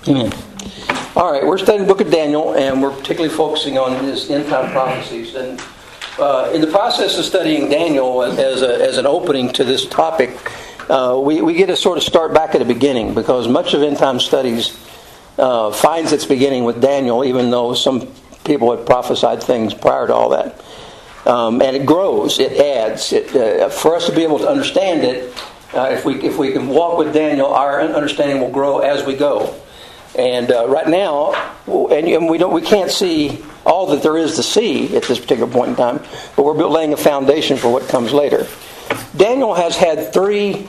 Amen. All right, we're studying the book of Daniel, and we're particularly focusing on his end-time prophecies. And in the process of studying Daniel as an opening to this topic, we get to sort of start back at the beginning, because much of end-time studies finds its beginning with Daniel, even though some people have prophesied things prior to all that. And it grows, it adds. For us to be able to understand it, if we can walk with Daniel, our understanding will grow as we go. And right now, and we can't see all that there is to see at this particular point in time, but we're laying a foundation for what comes later. Daniel has had three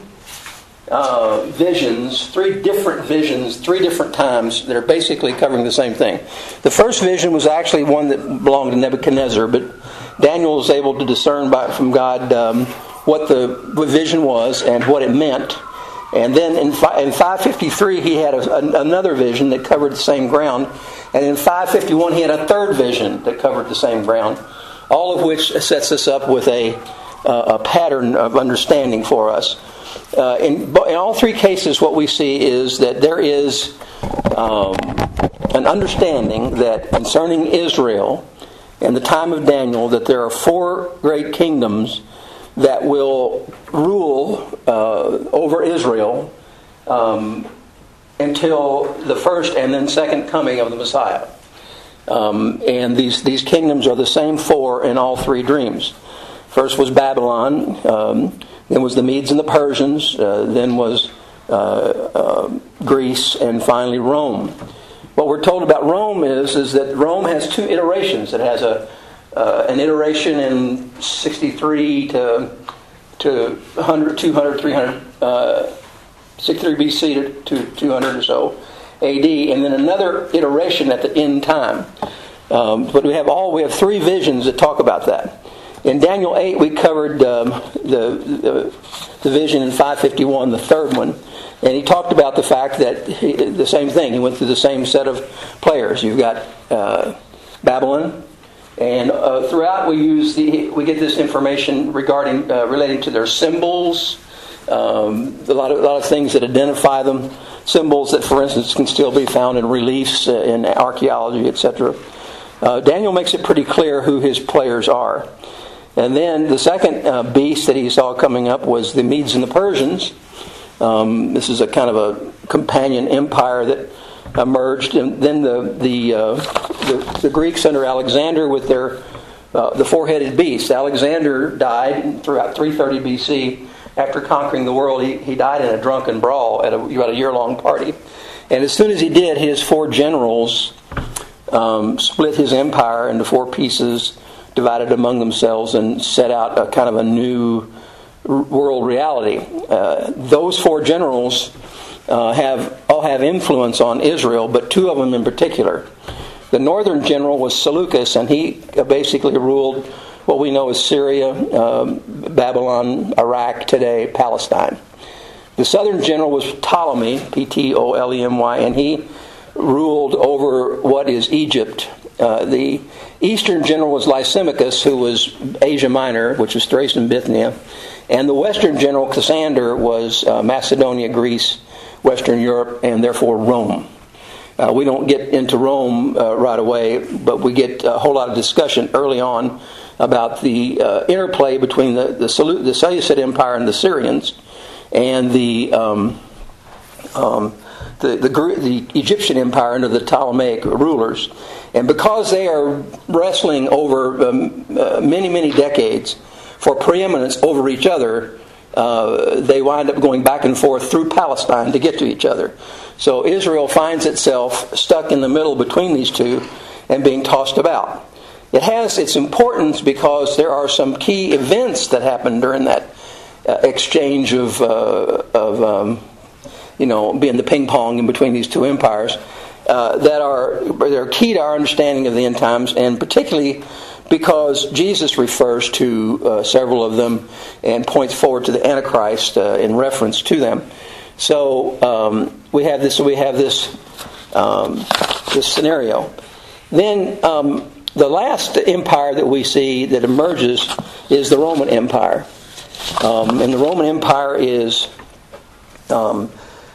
different visions, three different times that are basically covering the same thing. The first vision was actually one that belonged to Nebuchadnezzar, but Daniel was able to discern from God what the vision was and what it meant. And then in 553 he had another vision that covered the same ground. And in 551 he had a third vision that covered the same ground. All of which sets us up with a pattern of understanding for us. In all three cases what we see is that there is an understanding that concerning Israel and the time of Daniel, that there are four great kingdoms that will rule over Israel until the first and then second coming of the Messiah. And these kingdoms are the same four in all three dreams. First was Babylon, then was the Medes and the Persians, then was Greece, and finally Rome. What we're told about Rome is that Rome has two iterations. It has an iteration in 63 to 100, 200, 300, 63 BC to 200 or so AD, and then another iteration at the end time. But we have three visions that talk about that. In Daniel 8, we covered the vision in 551, the third one, and he talked about the fact that the same thing. He went through the same set of players. You've got Babylon. And throughout we get this information relating to their symbols, a lot of things that identify them, symbols that, for instance, can still be found in reliefs in archaeology, etc. Daniel makes it pretty clear who his players are. And then the second beast that he saw coming up was the Medes and the Persians. This is a kind of a companion empire that emerged, and then the Greeks under Alexander with the four-headed beast. Alexander died throughout 330 BC after conquering the world. He died in a drunken brawl at about a year-long party, and as soon as he did, his four generals split his empire into four pieces, divided among themselves, and set out a kind of a new world reality. Those four generals all have influence on Israel, but two of them in particular. The northern general was Seleucus, and he basically ruled what we know as Syria, Babylon, Iraq, today, Palestine. The southern general was Ptolemy, Ptolemy, and he ruled over what is Egypt. The eastern general was Lysimachus, who was Asia Minor, which was Thrace and Bithynia. And the western general, Cassander, was Macedonia, Greece, Western Europe, and therefore Rome. We don't get into Rome right away, but we get a whole lot of discussion early on about the interplay between the Seleucid Empire and the Syrians, and the Egyptian Empire under the Ptolemaic rulers. And because they are wrestling over many, many decades for preeminence over each other, they wind up going back and forth through Palestine to get to each other. So Israel finds itself stuck in the middle between these two and being tossed about. It has its importance because there are some key events that happen during that exchange of being the ping pong in between these two empires that are key to our understanding of the end times, and particularly because Jesus refers to several of them and points forward to the Antichrist in reference to them. So we have this scenario. Then the last empire that we see that emerges is the Roman Empire, and the Roman Empire is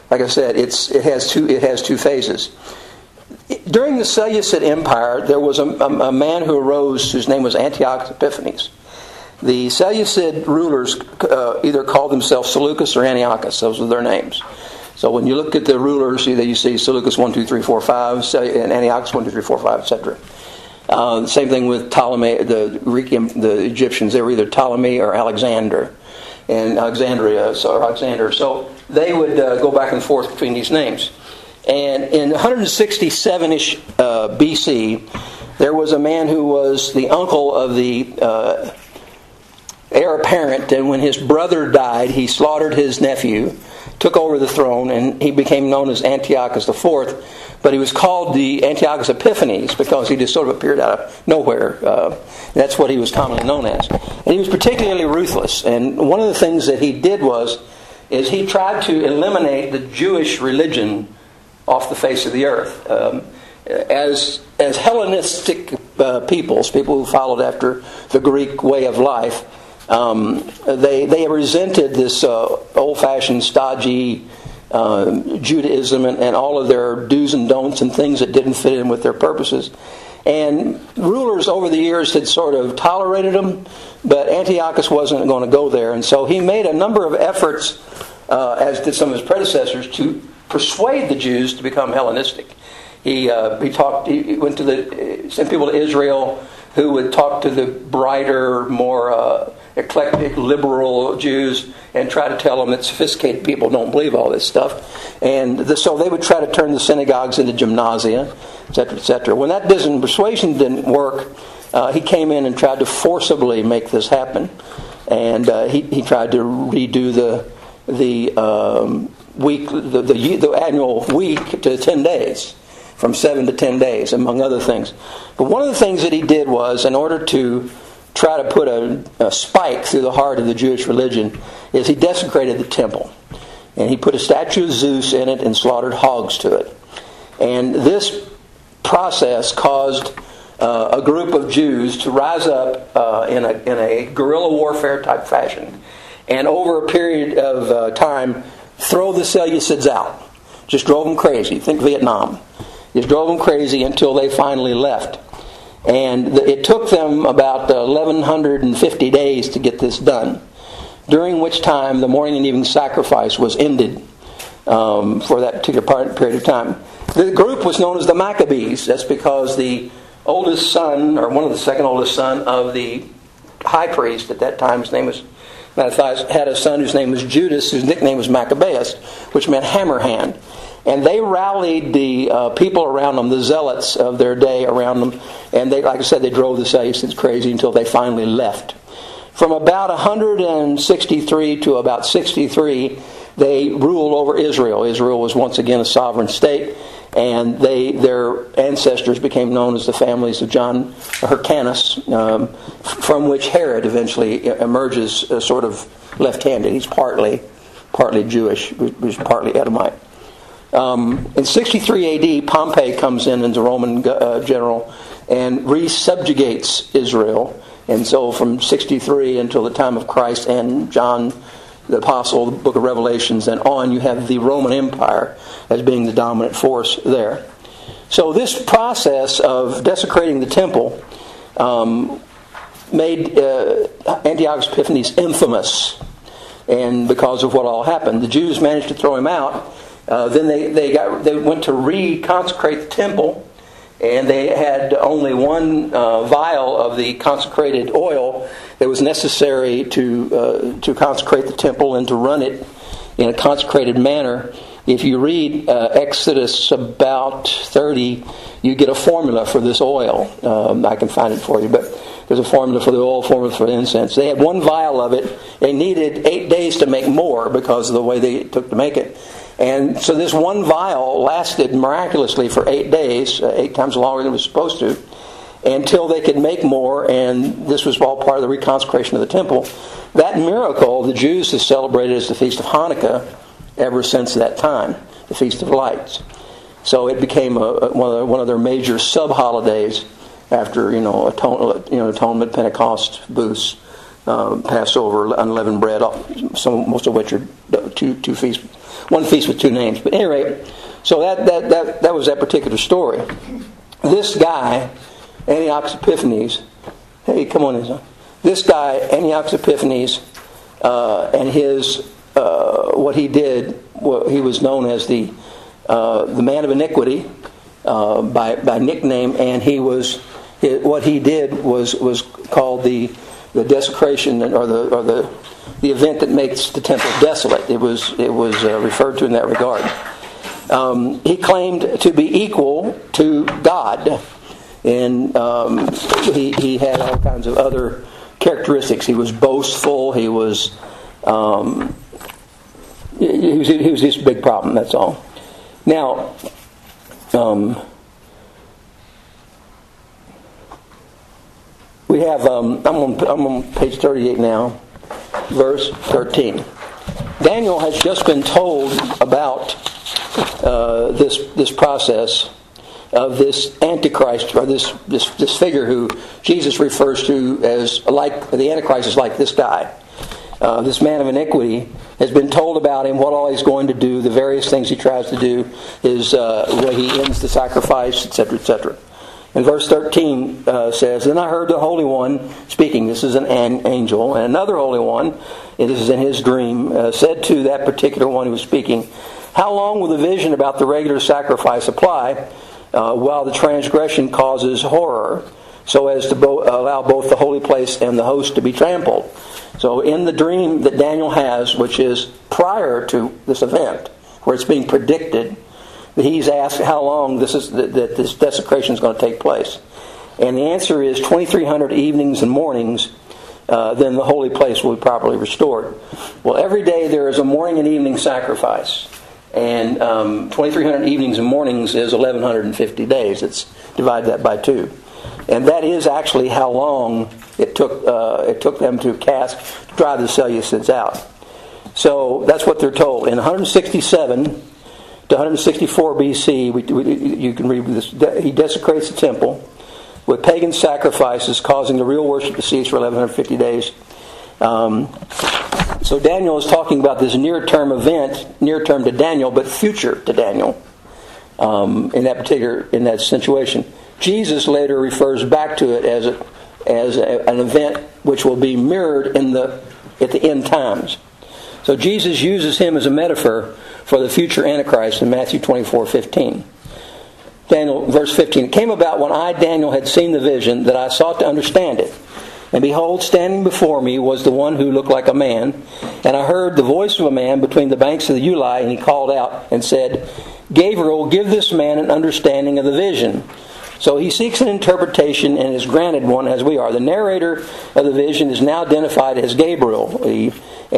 like I said, it has two phases. During the Seleucid Empire, there was a man who arose whose name was Antiochus Epiphanes. The Seleucid rulers either called themselves Seleucus or Antiochus. Those were their names. So when you look at the rulers, you see Seleucus 1, 2, 3, 4, 5, and Antiochus 1, 2, 3, 4, 5, etc. Same thing with Ptolemy, the Egyptians. They were either Ptolemy or Alexander, and Alexander. So they would go back and forth between these names. And in 167-ish BC, there was a man who was the uncle of the heir apparent, and when his brother died, he slaughtered his nephew, took over the throne, and he became known as Antiochus IV. But he was called the Antiochus Epiphanes because he just sort of appeared out of nowhere. That's what he was commonly known as. And he was particularly ruthless. And one of the things that he did is he tried to eliminate the Jewish religion off the face of the earth. As Hellenistic peoples, people who followed after the Greek way of life, they resented this old-fashioned, stodgy Judaism and all of their do's and don'ts and things that didn't fit in with their purposes. And rulers over the years had sort of tolerated them, but Antiochus wasn't going to go there. And so he made a number of efforts, as did some of his predecessors, to persuade the Jews to become Hellenistic. He went to sent people to Israel who would talk to the brighter, more eclectic, liberal Jews and try to tell them that sophisticated people don't believe all this stuff. And so they would try to turn the synagogues into gymnasia, etc., etc. When that persuasion didn't work, he came in and tried to forcibly make this happen. And he tried to redo the annual week to 10 days. From 7 to 10 days, among other things. But one of the things that he did was, in order to try to put a spike through the heart of the Jewish religion, is he desecrated the temple. And he put a statue of Zeus in it and slaughtered hogs to it. And this process caused a group of Jews to rise up in a guerrilla warfare type fashion, and over a period of time, throw the Seleucids out. Just drove them crazy. Think Vietnam. Just drove them crazy until they finally left. And it took them about 1,150 days to get this done, during which time the morning and evening sacrifice was ended for that particular period of time. The group was known as the Maccabees. That's because the oldest son, or one of the second oldest son of the high priest at that time, his name was Mattathias, had a son whose name was Judas, whose nickname was Maccabeus, which meant hammer hand. And they rallied the people around them, the zealots of their day around them, and they, like I said, they drove the Seleucids crazy until they finally left. From about 163 to about 63, they ruled over Israel. Israel was once again a sovereign state, and their ancestors became known as the families of John Hyrcanus, from which Herod eventually emerges sort of left-handed. He's partly Jewish, he's partly Edomite. In 63 AD, Pompey comes in as a Roman general and resubjugates Israel. And so from 63 until the time of Christ and John the Apostle, the book of Revelations, and on, you have the Roman Empire as being the dominant force there. So this process of desecrating the temple made Antiochus Epiphanes infamous. And because of what all happened, the Jews managed to throw him out. Then they went to reconsecrate the temple, and they had only one vial of the consecrated oil that was necessary to consecrate the temple and to run it in a consecrated manner. If you read Exodus about 30, you get a formula for this oil. I can find it for you, but there's a formula for the oil, formula for the incense. They had one vial of it. They needed 8 days to make more because of the way they took to make it. And so this one vial lasted miraculously for 8 days, 8 times longer than it was supposed to, until they could make more, and this was all part of the reconsecration of the temple. That miracle, the Jews have celebrated as the Feast of Hanukkah ever since that time, the Feast of Lights. So it became one of their major sub-holidays after, Atonement, Pentecost, Booths, Passover, unleavened bread, most of which are two feasts one feast with two names. But anyway, so that was that particular story. This guy, Antiochus Epiphanes, hey, come on in, son. This guy, Antiochus Epiphanes, and his what he did, he was known as the man of iniquity by nickname, and what he did was called the desecration, or the event that makes the temple desolate. It was referred to in that regard. He claimed to be equal to God, and he had all kinds of other characteristics. He was boastful. He was this big problem. That's all. Now, we have. I'm on page 38 now, verse 13. Daniel has just been told about this process of this Antichrist, or this figure who Jesus refers to as like the Antichrist is like this guy. This man of iniquity has been told about him, what all he's going to do, the various things he tries to do, his way he ends the sacrifice, etc., etc. And verse 13 says, "Then I heard the Holy One speaking," this is an angel, "and another Holy One," and this is in his dream, said to that particular one who was speaking, "How long will the vision about the regular sacrifice apply, while the transgression causes horror, so as to allow both the holy place and the host to be trampled?" So in the dream that Daniel has, which is prior to this event, where it's being predicted, he's asked how long that this desecration is going to take place. And the answer is 2,300 evenings and mornings, then the holy place will be properly restored. Well, every day there is a morning and evening sacrifice. And 2,300 evenings and mornings is 1,150 days. It's divide that by 2. And that is actually how long it took them to drive the Seleucids out. So that's what they're told. In 167 to 164 BC, you can read this, he desecrates the temple with pagan sacrifices, causing the real worship to cease for 1,150 days. So Daniel is talking about this near-term event, near-term to Daniel, but future to Daniel in that situation. Jesus later refers back to it as an event which will be mirrored at the end times. So Jesus uses him as a metaphor for the future Antichrist in Matthew 24:15. Daniel, verse 15, "It came about when I, Daniel, had seen the vision that I sought to understand it. And behold, standing before me was the one who looked like a man. And I heard the voice of a man between the banks of the Ulai, and he called out and said, 'Gabriel, give this man an understanding of the vision.' So he seeks an interpretation and is granted one, as we are. The narrator of the vision is now identified as Gabriel, the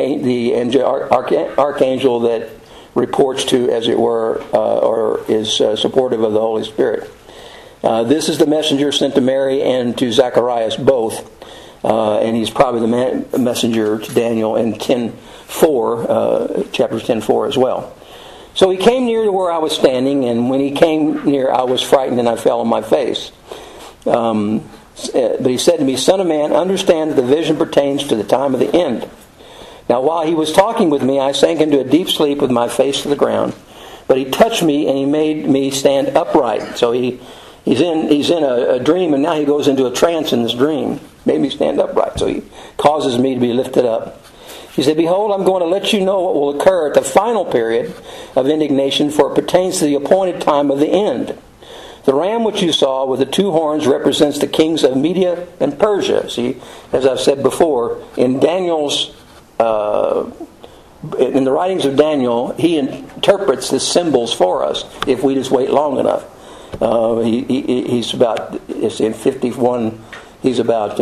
archangel that reports to, as it were, or is supportive of the Holy Spirit. This is the messenger sent to Mary and to Zacharias both. And he's probably the messenger to Daniel in chapter 10:4 as well. So he came near to where I was standing, and when he came near, I was frightened and I fell on my face. But he said to me, "Son of man, understand that the vision pertains to the time of the end." Now while he was talking with me, I sank into a deep sleep with my face to the ground. But he touched me and he made me stand upright. So he's in a dream, and now he goes into a trance in this dream. Made me stand upright. So he causes me to be lifted up. He said, "Behold, I'm going to let you know what will occur at the final period of indignation, for it pertains to the appointed time of the end. The ram which you saw with the 2 horns represents the kings of Media and Persia." See, as I've said before, in Daniel's in the writings of Daniel, he interprets the symbols for us if we just wait long enough. He's about, it's in 51. He's about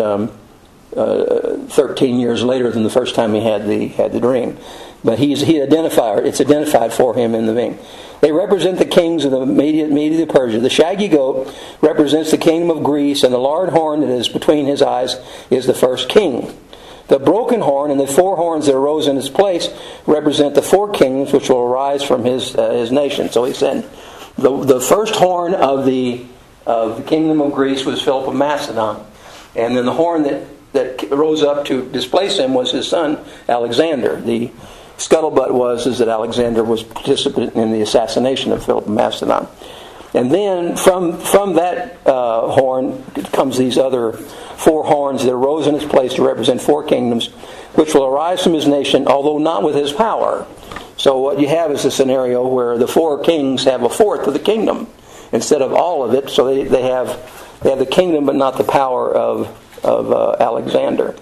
13 years later than the first time he had the dream. But it's identified for him in the dream. They represent the kings of the Media of Persia. The shaggy goat represents the kingdom of Greece, and the large horn that is between his eyes is the first king. The broken horn and the 4 horns that arose in its place represent the 4 kings which will arise from his nation. So he said, the first horn of the kingdom of Greece was Philip of Macedon, and then the horn that rose up to displace him was his son Alexander. The scuttlebutt is that Alexander was participant in the assassination of Philip of Macedon. And then from that horn comes these other 4 horns that arose in his place to represent 4 kingdoms, which will arise from his nation, although not with his power. So what you have is a scenario where the 4 kings have a fourth of the kingdom instead of all of it. So they have the kingdom but not the power of Alexander.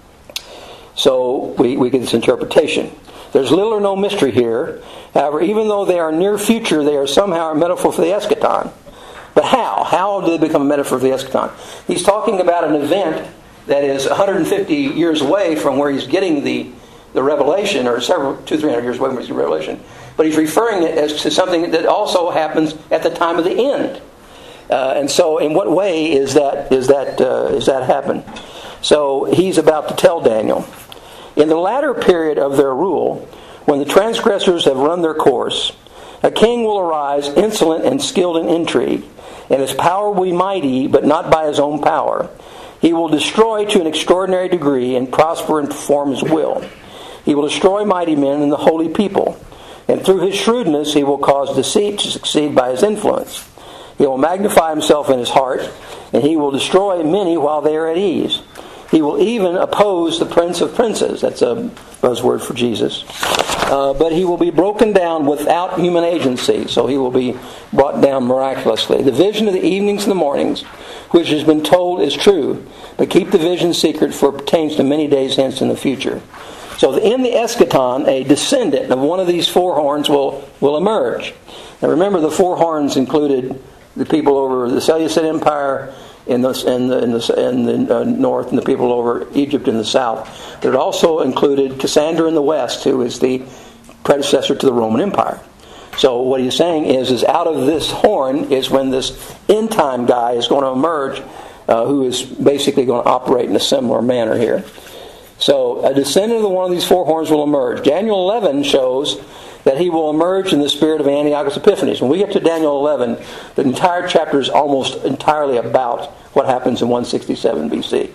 So we get this interpretation. There's little or no mystery here. However, even though they are near future, they are somehow a metaphor for the eschaton. But how? How do they become a metaphor for the eschaton? He's talking about an event that is 150 years away from where he's getting the revelation, or 200-300 years away from his revelation. But he's referring it as to something that also happens at the time of the end. And so, in what way is that happen? So he's about to tell Daniel. In the latter period of their rule, when the transgressors have run their course, a king will arise, insolent and skilled in intrigue, and his power will be mighty, but not by his own power. He will destroy to an extraordinary degree and prosper and perform his will. He will destroy mighty men and the holy people, and through his shrewdness he will cause deceit to succeed by his influence. He will magnify himself in his heart, and he will destroy many while they are at ease. He will even oppose the Prince of Princes. That's a buzzword for Jesus. But he will be broken down without human agency. So he will be brought down miraculously. The vision of the evenings and the mornings, which has been told, is true. But keep the vision secret, for it pertains to many days hence in the future. So in the eschaton, a descendant of one of these 4 horns will emerge. Now remember, the 4 horns included the people over the Seleucid Empire in the north, and the people over Egypt in the south. But it also included Cassander in the west, who is the predecessor to the Roman Empire. So what he's saying is out of this horn is when this end time guy is going to emerge, who is basically going to operate in a similar manner here. So a descendant of one of these 4 horns will emerge. Daniel 11 shows that he will emerge in the spirit of Antiochus Epiphanes. When we get to Daniel 11, the entire chapter is almost entirely about what happens in 167 BC.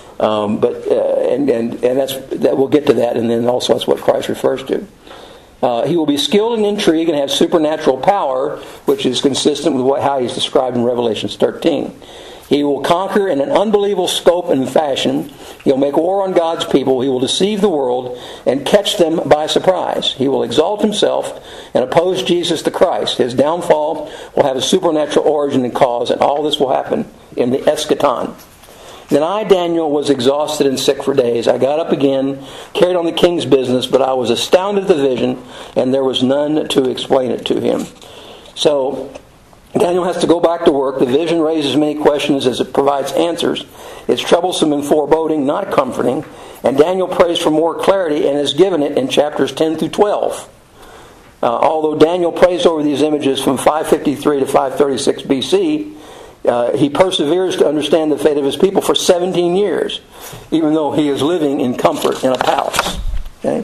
We'll get to that, and then also that's what Christ refers to. He will be skilled in intrigue and have supernatural power, which is consistent with how he's described in Revelation 13. He will conquer in an unbelievable scope and fashion. He'll make war on God's people. He will deceive the world and catch them by surprise. He will exalt himself and oppose Jesus the Christ. His downfall will have a supernatural origin and cause, and all this will happen in the eschaton. Then I, Daniel, was exhausted and sick for days. I got up again, carried on the king's business, but I was astounded at the vision, and there was none to explain it to him. So Daniel has to go back to work. The vision raises many questions as it provides answers. It's troublesome and foreboding, not comforting. And Daniel prays for more clarity and is given it in chapters 10 through 12. Although Daniel prays over these images from 553 to 536 BC, he perseveres to understand the fate of his people for 17 years, even though he is living in comfort in a palace. Okay?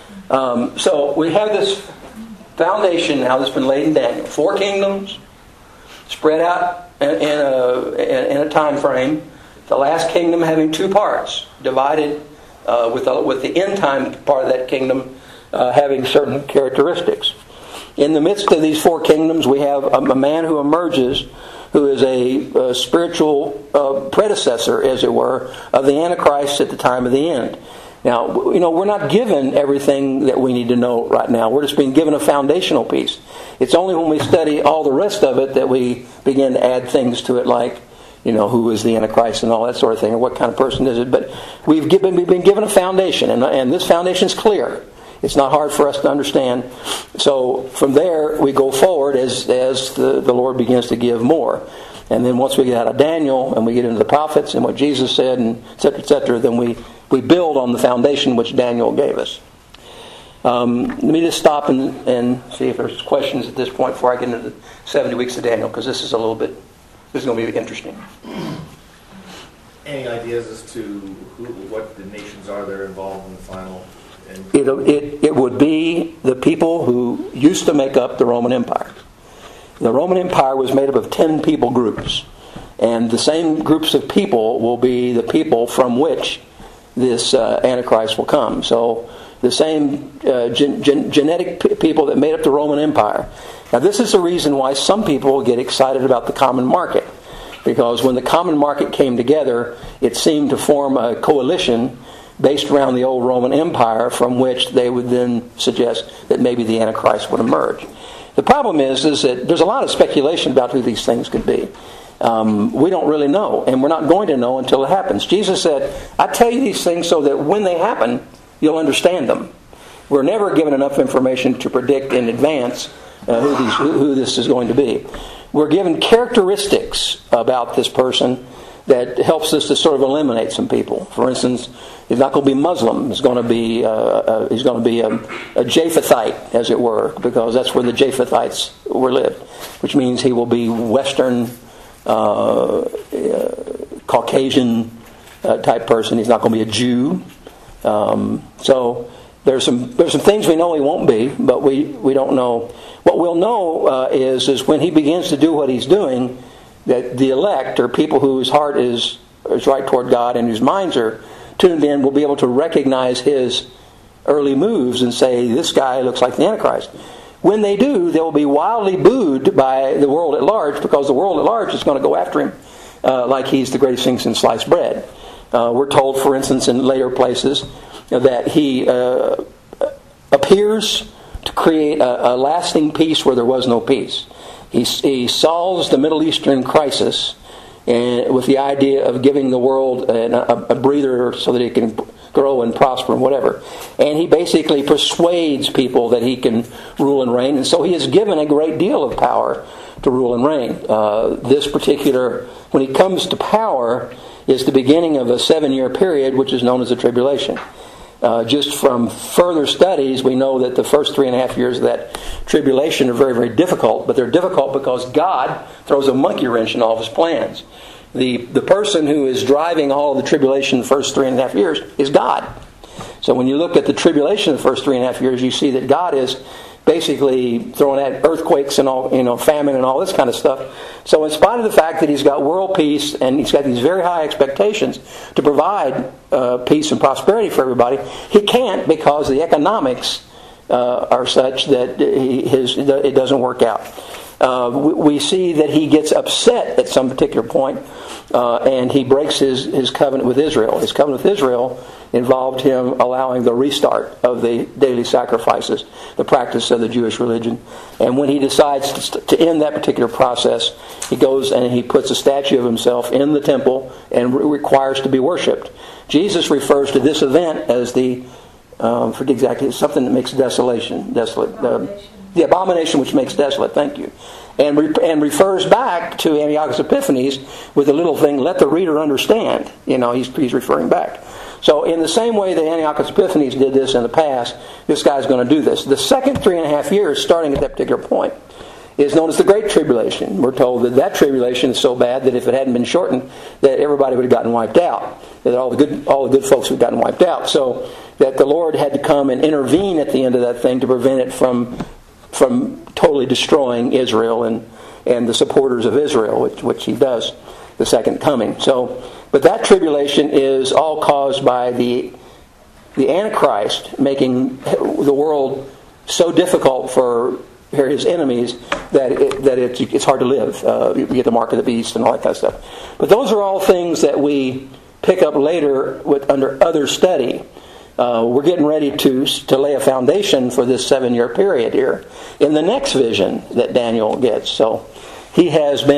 So we have this foundation now that's been laid in Daniel. 4 kingdoms, spread out in a time frame. The last kingdom having 2 parts, divided with the end time part of that kingdom having certain characteristics. In the midst of these 4 kingdoms, we have a man who emerges, who is a spiritual predecessor, as it were, of the Antichrist at the time of the end. Now, we're not given everything that we need to know right now. We're just being given a foundational piece. It's only when we study all the rest of it that we begin to add things to it, like, who is the Antichrist and all that sort of thing, or what kind of person is it. But we've been given a foundation, and this foundation is clear. It's not hard for us to understand. So from there, we go forward as the Lord begins to give more. And then once we get out of Daniel and we get into the prophets and what Jesus said, and et cetera, then we build on the foundation which Daniel gave us. Let me just stop and see if there's questions at this point before I get into the 70 weeks of Daniel, because this is going to be interesting. Any ideas as to what the nations are that are involved in the final? It would be the people who used to make up the Roman Empire. The Roman Empire was made up of 10 people groups. And the same groups of people will be the people from which this Antichrist will come. So the same genetic people that made up the Roman Empire. Now, this is the reason why some people get excited about the common market. Because when the common market came together, it seemed to form a coalition based around the old Roman Empire, from which they would then suggest that maybe the Antichrist would emerge. The problem is that there's a lot of speculation about who these things could be. We don't really know, and we're not going to know until it happens. Jesus said, I tell you these things so that when they happen, you'll understand them. We're never given enough information to predict in advance who this is going to be. We're given characteristics about this person that helps us to sort of eliminate some people. For instance, he's not going to be Muslim. He's going to be a Japhethite, as it were, because that's where the Japhethites were lived, which means he will be Western, Caucasian type person. He's not going to be a Jew. So there's some things we know he won't be, but we don't know. What we'll know is when he begins to do what he's doing, that the elect, or people whose heart is right toward God and whose minds are tuned in, will be able to recognize his early moves and say, this guy looks like the Antichrist. When they do, they will be wildly booed by the world at large, because the world at large is going to go after him like he's the greatest thing since sliced bread. We're told, for instance, in later places, that he appears to create a lasting peace where there was no peace. He solves the Middle Eastern crisis and with the idea of giving the world a breather so that it can grow and prosper and whatever. And he basically persuades people that he can rule and reign. And so he is given a great deal of power to rule and reign. This particular, when he comes to power, is the beginning of a 7-year period, which is known as the tribulation. Just from further studies, we know that the first 3.5 years of that tribulation are very, very difficult. But they're difficult because God throws a monkey wrench in all of his plans. The person who is driving all of the tribulation the first 3.5 years is God. So when you look at the tribulation the first 3.5 years, you see that God is basically throwing at earthquakes and all, famine and all this kind of stuff. So in spite of the fact that he's got world peace and he's got these very high expectations to provide peace and prosperity for everybody, he can't, because the economics are such that it doesn't work out. We see that he gets upset at some particular point, and he breaks his covenant with Israel. His covenant with Israel involved him allowing the restart of the daily sacrifices, the practice of the Jewish religion. And when he decides to end that particular process, he goes and he puts a statue of himself in the temple and requires to be worshipped. Jesus refers to this event as the, forget exactly, something that makes desolate. The abomination which makes desolate, thank you. And refers back to Antiochus Epiphanes with the little thing, let the reader understand. He's referring back. So in the same way that Antiochus Epiphanes did this in the past, this guy's going to do this. The second 3.5 years, starting at that particular point, is known as the Great Tribulation. We're told that tribulation is so bad that if it hadn't been shortened, that everybody would have gotten wiped out. That all the good folks would have gotten wiped out. So that the Lord had to come and intervene at the end of that thing to prevent it from totally destroying Israel and the supporters of Israel, which he does, the second coming. But that tribulation is all caused by the Antichrist making the world so difficult for his enemies that it's hard to live. You get the mark of the beast and all that kind of stuff. But those are all things that we pick up later under other study. We're getting ready to lay a foundation for this 7-year period here in the next vision that Daniel gets. So he's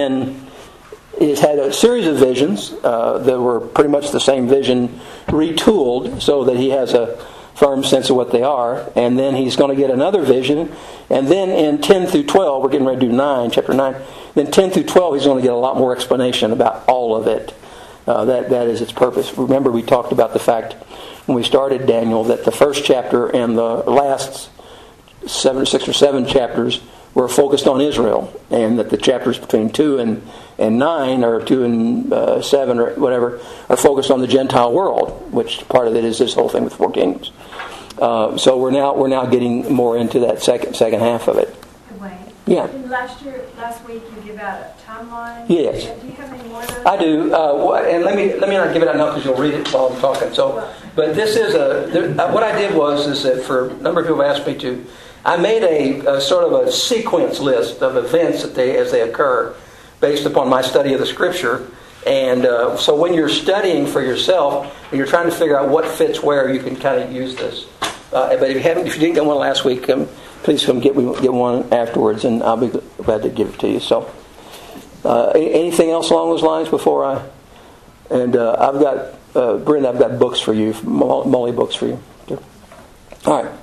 had a series of visions that were pretty much the same vision retooled so that he has a firm sense of what they are. And then he's going to get another vision. And then in 10 through 12, we're getting ready to do chapter 9. Then 10 through 12, he's going to get a lot more explanation about all of it. That is its purpose. Remember, we talked about the fact when we started Daniel that the first chapter and the last 6 or 7 chapters were focused on Israel, and that the chapters between 2 and 9 or 2 and 7 or whatever are focused on the Gentile world, which part of it is this whole thing with 4 kingdoms. So we're now getting more into that second half of it. Yeah. And last week you gave out a timeline. Yes. Do you have any more of those? I do, and let me not give it out now because you'll read it while I'm talking. So, but this is what I did is that for a number of people asked me to, I made a sort of a sequence list of events as they occur, based upon my study of the Scripture. And so when you're studying for yourself and you're trying to figure out what fits where, you can kind of use this. But if you didn't get one last week, please come get one afterwards, and I'll be glad to give it to you. So, anything else along those lines before I? And I've got Brenda. I've got books for you, Molly books for you. All right.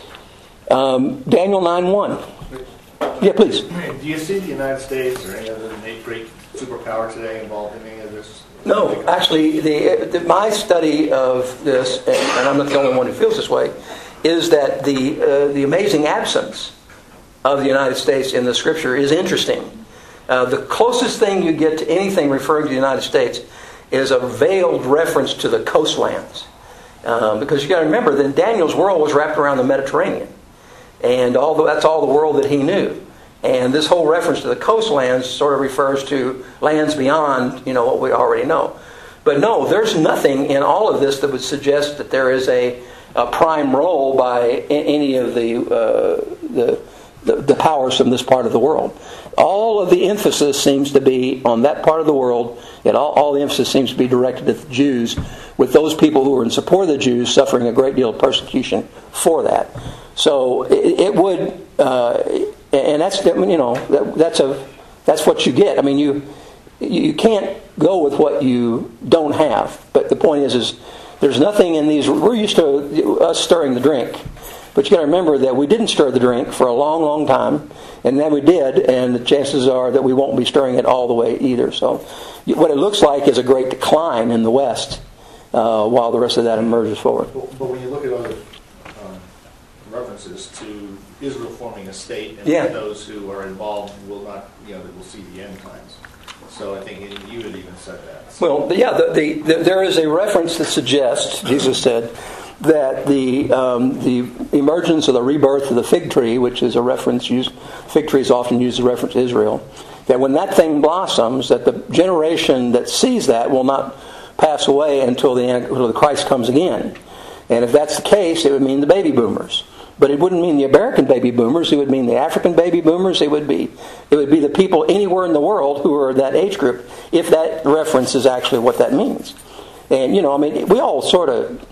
Daniel 9:1. Yeah, please. Do you see the United States or any other great superpower today involved in any of this? No, actually, my study of this, and I'm not the only one who feels this way, is that the amazing absence of the United States in the Scripture is interesting. The closest thing you get to anything referring to the United States is a veiled reference to the coastlands. Because you got to remember that Daniel's world was wrapped around the Mediterranean. And that's all the world that he knew. And this whole reference to the coastlands sort of refers to lands beyond, what we already know. But no, there's nothing in all of this that would suggest that there is a prime role by any of the powers from this part of the world. All of the emphasis seems to be on that part of the world, and all the emphasis seems to be directed at the Jews, with those people who are in support of the Jews suffering a great deal of persecution for that. So it would, and that's what you get. I mean, you can't go with what you don't have. But the point is there's nothing in these. We're used to us stirring the drink, but you got to remember that we didn't stir the drink for a long, long time, and then we did, and the chances are that we won't be stirring it all the way either. So, what it looks like is a great decline in the West, while the rest of that emerges forward. But when you look at other references to Israel forming a state, and those who are involved will not, will see the end times. So I think you had even said that. So. Well, yeah, there is a reference that suggests, Jesus said, that the emergence of the rebirth of the fig tree, which is a reference fig tree is often used as a reference to Israel, that when that thing blossoms, that the generation that sees that will not pass away until the Christ comes again. And if that's the case, it would mean the baby boomers. But it wouldn't mean the American baby boomers. It would mean the African baby boomers. It would be the people anywhere in the world who are that age group, if that reference is actually what that means. And we all sort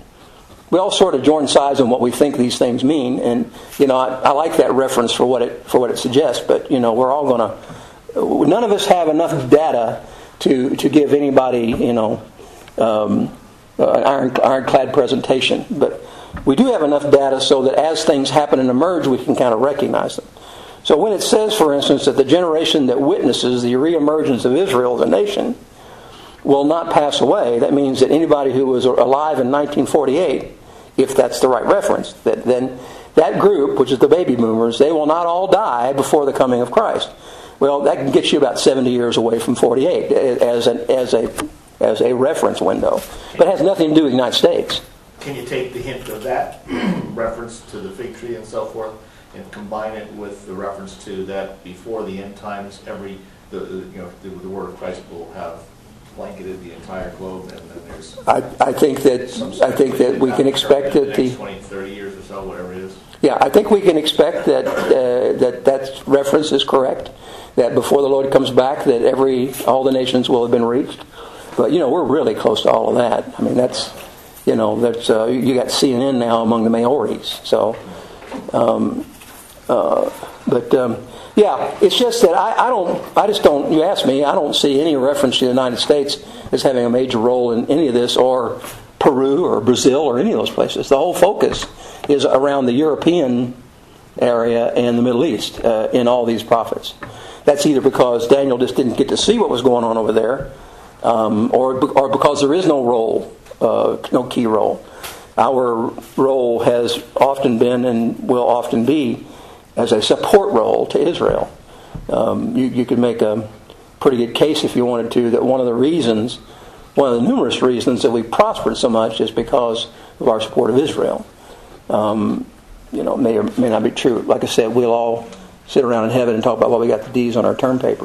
of join sides on what we think these things mean. And I like that reference for what it suggests. But we're all none of us have enough data to give anybody an ironclad presentation, but we do have enough data so that as things happen and emerge, we can kind of recognize them. So when it says, for instance, that the generation that witnesses the reemergence of Israel as a nation will not pass away, that means that anybody who was alive in 1948, if that's the right reference, then that group, which is the baby boomers, they will not all die before the coming of Christ. Well, that can get you about 70 years away from 48 as a reference window, but it has nothing to do with the United States. Can you take the hint of that reference to the fig tree and so forth, and combine it with the reference to that before the end times, the word of Christ will have blanketed the entire globe, and then there's. I think that we can expect that the next 20, 30 years or so, whatever it is. Yeah, I think we can expect that that reference is correct. That before the Lord comes back, that all the nations will have been reached. But we're really close to all of that. I mean, that's you got CNN now among the Maoris. So, it's just that I just don't. You ask me, I don't see any reference to the United States as having a major role in any of this, or Peru or Brazil or any of those places. The whole focus is around the European area and the Middle East in all these prophets. That's either because Daniel just didn't get to see what was going on over there, or because there is no role, no key role. Our role has often been and will often be as a support role to Israel. You could make a pretty good case if you wanted to that one of the numerous reasons that we prospered so much is because of our support of Israel. May or may not be true. Like I said, we'll all sit around in heaven and talk about why we got the D's on our term papers.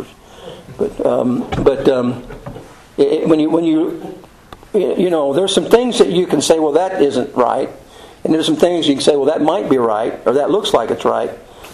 When you there's some things that you can say, well, that isn't right, and there's some things you can say, well, that might be right, or that looks like it's right.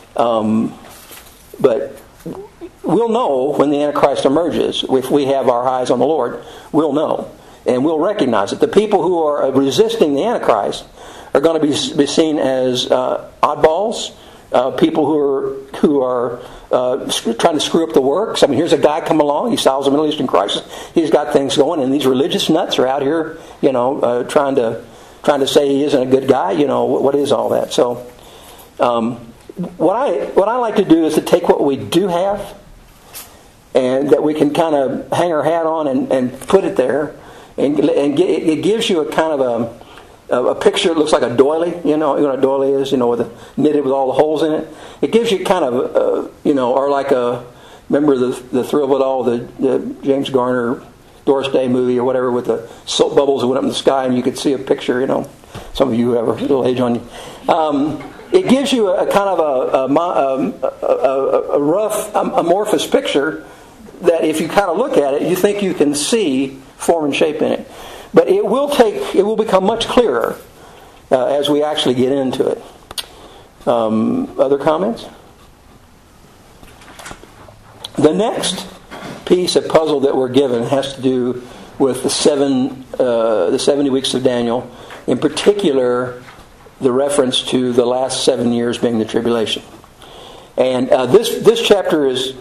But we'll know when the Antichrist emerges. If we have our eyes on the Lord, we'll know. And we'll recognize it. The people who are resisting the Antichrist are going to be seen as oddballs, people who are trying to screw up the works. I mean, here's a guy come along, he solves a Middle Eastern crisis, he's got things going, and these religious nuts are out here, trying to say he isn't a good guy. What is all that? So, what I like to do is to take what we do have, and that we can kind of hang our hat on and put it there, and it gives you a kind of a picture. It looks like a doily. You know what a doily is. Knitted with all the holes in it. It gives you kind of or like remember the Thrill of It All, the James Garner Doris Day movie or whatever, with the soap bubbles that went up in the sky and you could see a picture. Some of you have a little age on you. It gives you a kind of a rough, amorphous picture that if you kind of look at it, you think you can see form and shape in it. But it will become much clearer as we actually get into it. Other comments? The next piece of puzzle that we're given has to do with the 70 weeks of Daniel. In particular, the reference to the last 7 years being the tribulation. And this chapter is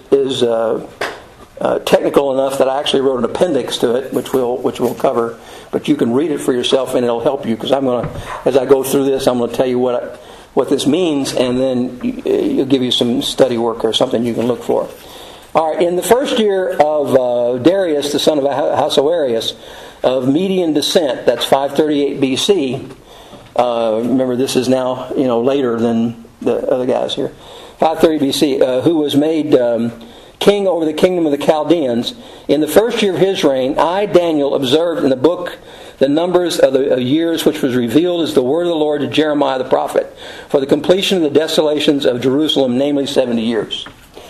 technical enough that I actually wrote an appendix to it, which we'll cover. But you can read it for yourself, and it'll help you, because as I go through this, I'm going to tell you what this means, and then it'll give you some study work or something you can look for. All right, in the first year of Darius, the son of Ahasuerus, of Median descent, that's 538 BC. Remember, this is now later than the other guys here. 530 BC, who was made king over the kingdom of the Chaldeans. In the first year of his reign, I, Daniel, observed in the book the numbers of the years which was revealed as the word of the Lord to Jeremiah the prophet, for the completion of the desolations of Jerusalem, namely 70 years.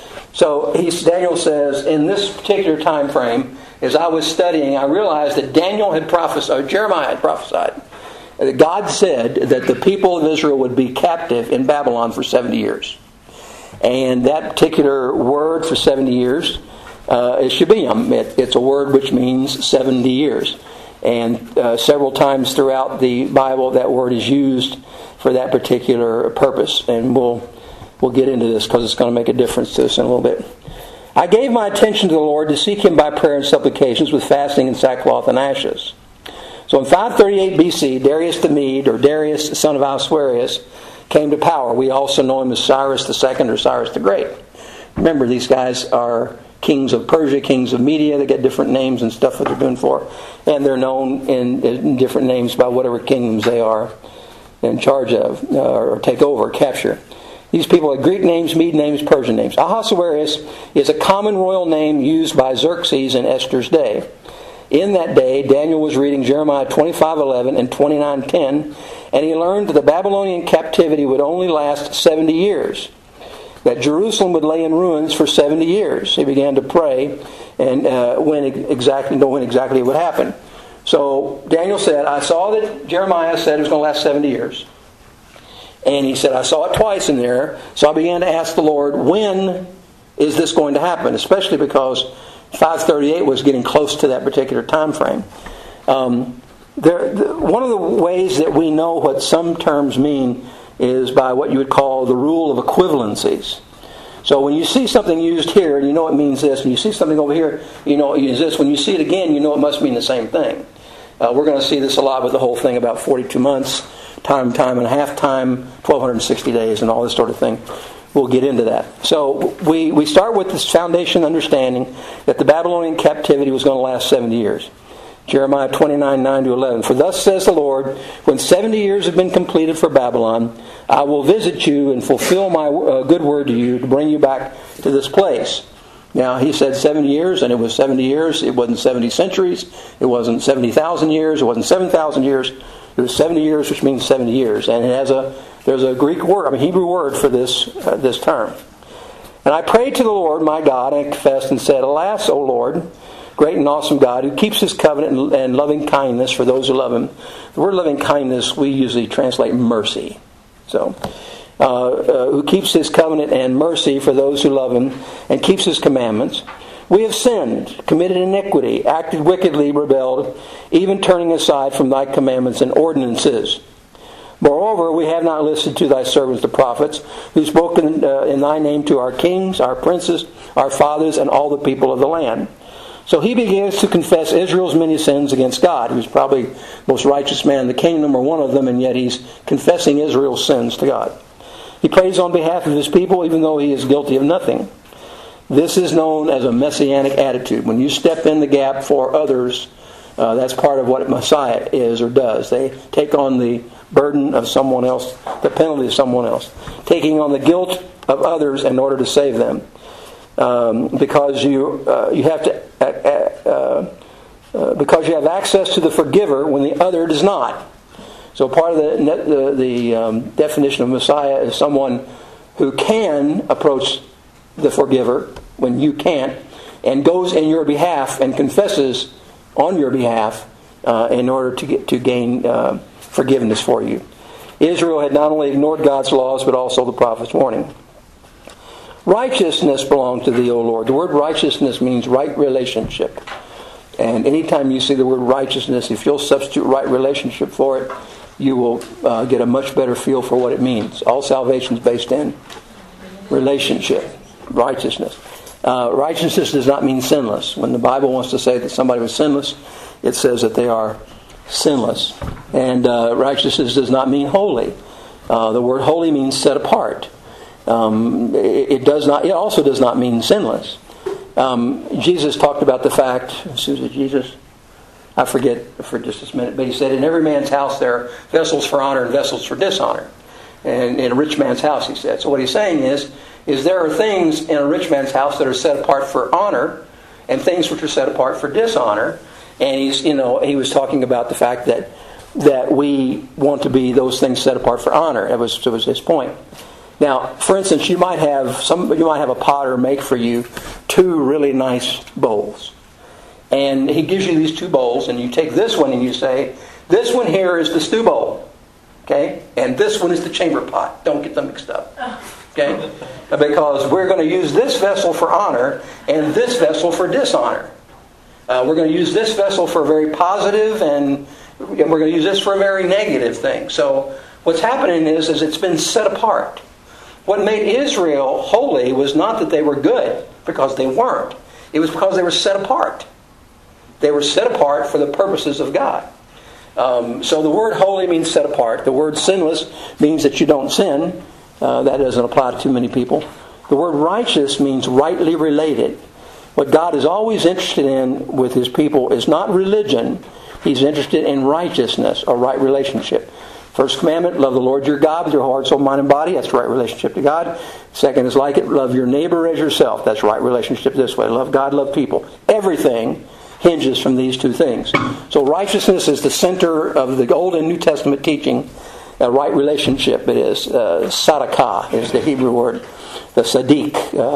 So Daniel says, in this particular time frame, as I was studying, I realized that Jeremiah had prophesied, that God said that the people of Israel would be captive in Babylon for 70 years. And that particular word for 70 years is Shebeim. It's a word which means 70 years. And several times throughout the Bible, that word is used for that particular purpose. And we'll get into this because it's going to make a difference to us in a little bit. I gave my attention to the Lord to seek Him by prayer and supplications with fasting and sackcloth and ashes. So in 538 BC, Darius the Mede, or Darius the son of Ahasuerus, came to power. We also know him as Cyrus II or Cyrus the Great. Remember, these guys are kings of Persia, kings of Media. They get different names and stuff that they're doing for. And they're known in different names by whatever kingdoms they are in charge of, or take over, or capture. These people have Greek names, Mede names, Persian names. Ahasuerus is a common royal name used by Xerxes in Esther's day. In that day, Daniel was reading Jeremiah 25:11 and 29:10, and he learned that the Babylonian captivity would only last 70 years, that Jerusalem would lay in ruins for 70 years. He began to pray and when exactly it would happen. So Daniel said, I saw that Jeremiah said it was going to last 70 years. And he said, I saw it twice in there, so I began to ask the Lord, when is this going to happen? Especially because 538 was getting close to that particular time frame. One of the ways that we know what some terms mean is by what you would call the rule of equivalencies. So when you see something used here, you know it means this. And you see something over here, you know it means this. When you see it again, you know it must mean the same thing. We're going to see this a lot with the whole thing about 42 months, time and a half time, 1260 days, and all this sort of thing. We'll get into that. So we start with this foundation understanding that the Babylonian captivity was going to last 70 years. Jeremiah 29:9-11. For thus says the Lord, when 70 years have been completed for Babylon, I will visit you and fulfill my good word to you to bring you back to this place. Now, he said 70 years, and it was 70 years. It wasn't 70 centuries. It wasn't 70,000 years. It wasn't 7,000 years. It was 70 years, which means 70 years. And there's a Greek word, Hebrew word for this term. And I prayed to the Lord my God, and confessed and said, Alas, O Lord, great and awesome God, who keeps His covenant and loving kindness for those who love Him. The word loving kindness we usually translate mercy. So, who keeps His covenant and mercy for those who love Him and keeps His commandments. We have sinned, committed iniquity, acted wickedly, rebelled, even turning aside from Thy commandments and ordinances. Moreover, we have not listened to Thy servants the prophets, who spoke in Thy name to our kings, our princes, our fathers, and all the people of the land. So he begins to confess Israel's many sins against God. He was probably the most righteous man in the kingdom, or one of them, and yet he's confessing Israel's sins to God. He prays on behalf of his people, even though he is guilty of nothing. This is known as a messianic attitude. When you step in the gap for others, that's part of what Messiah is or does. They take on the burden of someone else, the penalty of someone else, taking on the guilt of others in order to save them. Because you have access to the forgiver when the other does not. So part of the definition of Messiah is someone who can approach the forgiver when you can't, and goes in your behalf and confesses on your behalf in order to gain forgiveness for you. Israel had not only ignored God's laws, but also the prophet's warning. Righteousness belongs to Thee, O Lord. The word righteousness means right relationship. And anytime you see the word righteousness, if you'll substitute right relationship for it, you will get a much better feel for what it means. All salvation is based in relationship, righteousness. Righteousness does not mean sinless. When the Bible wants to say that somebody was sinless, it says that they are sinless. And righteousness does not mean holy. The word holy means set apart. It also does not mean sinless. Jesus talked about the fact, Jesus, I forget for just a minute, but he said, in every man's house there are vessels for honor and vessels for dishonor. And in a rich man's house, he said. So what he's saying is there are things in a rich man's house that are set apart for honor, and things which are set apart for dishonor. And he was talking about the fact that we want to be those things set apart for honor. That was his point. Now, for instance, you might have a potter make for you 2 really nice bowls. And he gives you these 2 bowls, and you take this one and you say, this one here is the stew bowl. Okay? And this one is the chamber pot. Don't get them mixed up. Okay? Because we're going to use this vessel for honor and this vessel for dishonor. We're going to use this vessel for a very positive, and we're going to use this for a very negative thing. So what's happening is it's been set apart. What made Israel holy was not that they were good, because they weren't. It was because they were set apart. They were set apart for the purposes of God. So the word holy means set apart. The word sinless means that you don't sin. That doesn't apply to too many people. The word righteous means rightly related. What God is always interested in with His people is not religion. He's interested in righteousness, or right relationship. First commandment, love the Lord your God with your heart, soul, mind, and body. That's right relationship to God. Second is like it, love your neighbor as yourself. That's right relationship this way. Love God, love people. Everything hinges from these 2 things. So righteousness is the center of the Old and New Testament teaching. A right relationship it is. Sadaqah is the Hebrew word. The Sadiq.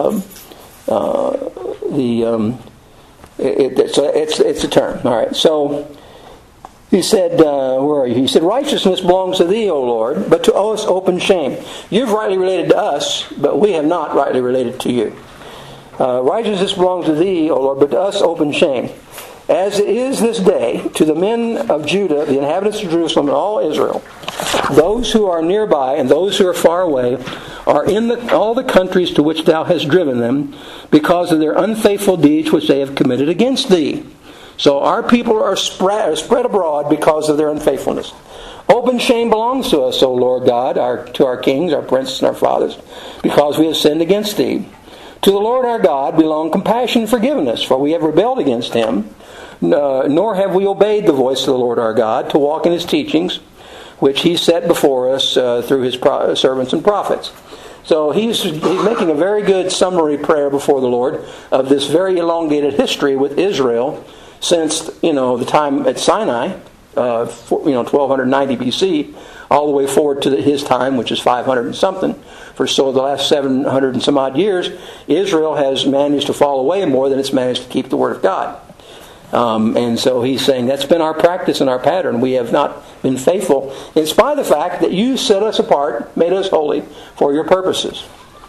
It's a term. All right. So he said, where are you? He said, righteousness belongs to Thee, O Lord, but to us open shame. You've rightly related to us, but we have not rightly related to you. Righteousness belongs to Thee, O Lord, but to us open shame. As it is this day, to the men of Judah, the inhabitants of Jerusalem, and all Israel, those who are nearby and those who are far away, are in all the countries to which Thou hast driven them, because of their unfaithful deeds which they have committed against Thee. So our people are spread abroad because of their unfaithfulness. Open shame belongs to us, O Lord God, to our kings, our princes, and our fathers, because we have sinned against Thee. To the Lord our God belong compassion and forgiveness, for we have rebelled against Him, nor have we obeyed the voice of the Lord our God to walk in His teachings, which He set before us through His servants and prophets. So he's making a very good summary prayer before the Lord of this very elongated history with Israel since the time at Sinai, 1290 BC, all the way forward to his time, which is 500 and something, for so the last 700 and some odd years, Israel has managed to fall away more than it's managed to keep the Word of God. And so he's saying that's been our practice and our pattern. We have not been faithful, in spite of the fact that you set us apart, made us holy for your purposes.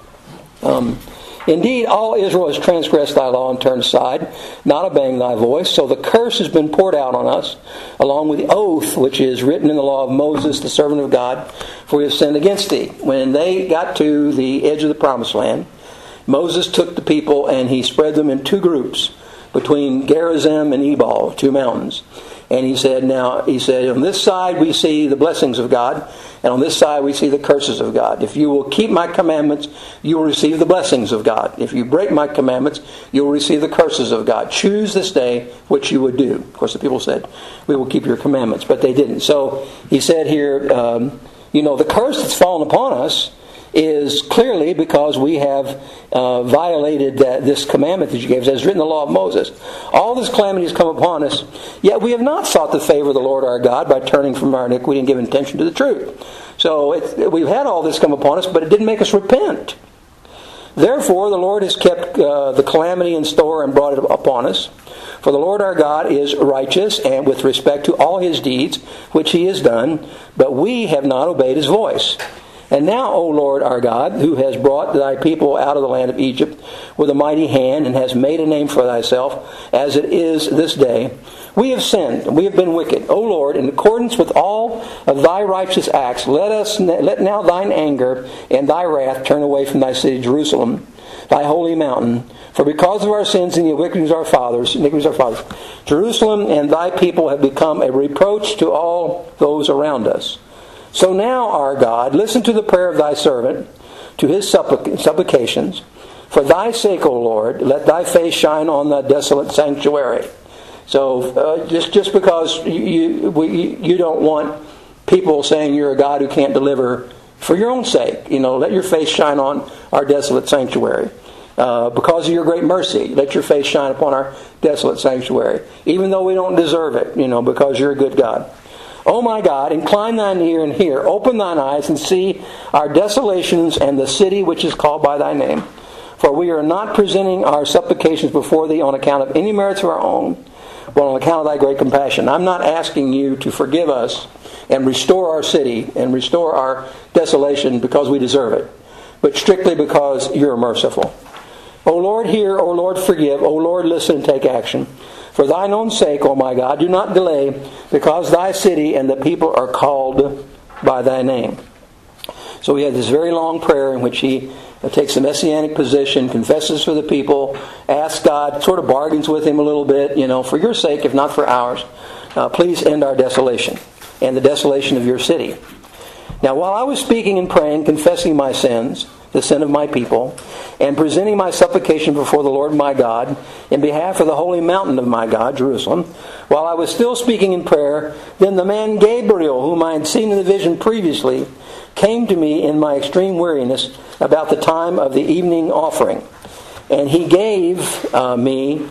Indeed, all Israel has transgressed thy law and turned aside, not obeying thy voice. So the curse has been poured out on us, along with the oath which is written in the law of Moses, the servant of God, for we have sinned against thee. When they got to the edge of the promised land, Moses took the people and he spread them in two groups between Gerizim and Ebal, two mountains. And he said, on this side we see the blessings of God, and on this side we see the curses of God. If you will keep my commandments, you will receive the blessings of God. If you break my commandments, you will receive the curses of God. Choose this day which you would do. Of course, the people said, we will keep your commandments, but they didn't. So he said here, the curse that's fallen upon us is clearly because we have violated this commandment that you gave us, as written in the law of Moses. All this calamity has come upon us, yet we have not sought the favor of the Lord our God by turning from our iniquity and giving attention to the truth. So we've had all this come upon us, but it didn't make us repent. Therefore, the Lord has kept the calamity in store and brought it upon us. For the Lord our God is righteous, and with respect to all his deeds, which he has done, but we have not obeyed his voice. And now, O Lord our God, who has brought thy people out of the land of Egypt with a mighty hand, and has made a name for thyself, as it is this day, we have sinned, and we have been wicked. O Lord, in accordance with all of thy righteous acts, let now thine anger and thy wrath turn away from thy city Jerusalem, thy holy mountain. For because of our sins and the iniquities of our fathers, Jerusalem and thy people have become a reproach to all those around us. So now, our God, listen to the prayer of thy servant, to his supplications. For thy sake, O Lord, let thy face shine on the desolate sanctuary. So just because you don't want people saying you're a God who can't deliver, for your own sake, let your face shine on our desolate sanctuary. Because of your great mercy, let your face shine upon our desolate sanctuary, even though we don't deserve it, because you're a good God. O my God, incline thine ear and hear. Open thine eyes and see our desolations and the city which is called by thy name. For we are not presenting our supplications before thee on account of any merits of our own, but on account of thy great compassion. I'm not asking you to forgive us and restore our city and restore our desolation because we deserve it, but strictly because you're merciful. O Lord, hear. O Lord, forgive. O Lord, listen and take action. For thine own sake, O my God, do not delay, because thy city and the people are called by thy name. So we have this very long prayer in which he takes a messianic position, confesses for the people, asks God, sort of bargains with him a little bit, for your sake, if not for ours, please end our desolation and the desolation of your city. Now, while I was speaking and praying, confessing my sins, the sin of my people, and presenting my supplication before the Lord my God in behalf of the holy mountain of my God, Jerusalem, while I was still speaking in prayer, then the man Gabriel, whom I had seen in the vision previously, came to me in my extreme weariness about the time of the evening offering. And he gave me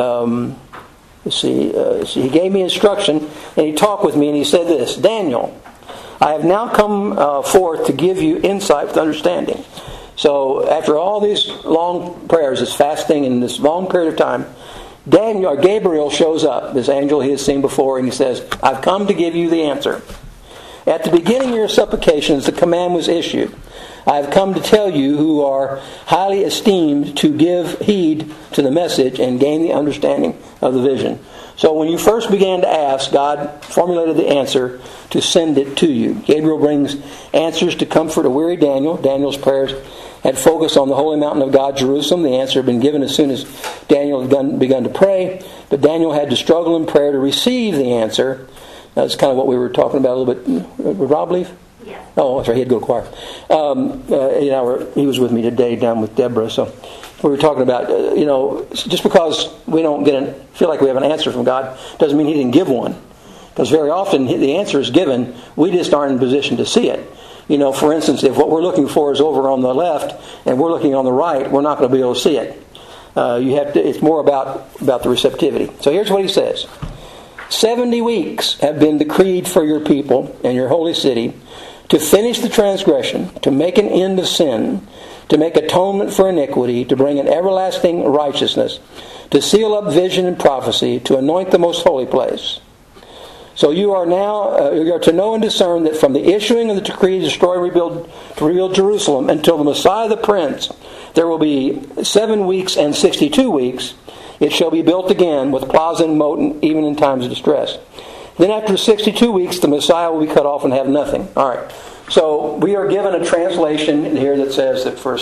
instruction, and he talked with me, and he said this, Daniel, I have now come forth to give you insight with understanding. So after all these long prayers, this fasting, and this long period of time, Gabriel shows up, this angel he has seen before, and he says, I've come to give you the answer. At the beginning of your supplications, the command was issued. I have come to tell you who are highly esteemed to give heed to the message and gain the understanding of the vision. So when you first began to ask, God formulated the answer to send it to you. Gabriel brings answers to comfort a weary Daniel. Daniel's prayers had focused on the holy mountain of God, Jerusalem. The answer had been given as soon as Daniel had begun to pray. But Daniel had to struggle in prayer to receive the answer. That's kind of what we were talking about a little bit. Would Rob leave? Yeah. Oh, that's right. He had to go to choir. He was with me today down with Deborah. So we were talking about, just because we don't feel like we have an answer from God doesn't mean he didn't give one. Because very often the answer is given, we just aren't in position to see it. For instance, if what we're looking for is over on the left and we're looking on the right, we're not going to be able to see it. It's more about the receptivity. So here's what he says. 70 weeks have been decreed for your people and your holy city to finish the transgression, to make an end of sin, to make atonement for iniquity, to bring an everlasting righteousness, to seal up vision and prophecy, to anoint the most holy place. So you are now you are to know and discern that from the issuing of the decree to destroy and rebuild Jerusalem until the Messiah the Prince, there will be 7 weeks and 62 weeks. It shall be built again with plaza and moat, even in times of distress. Then after 62 weeks, the Messiah will be cut off and have nothing. All right. So we are given a translation here that says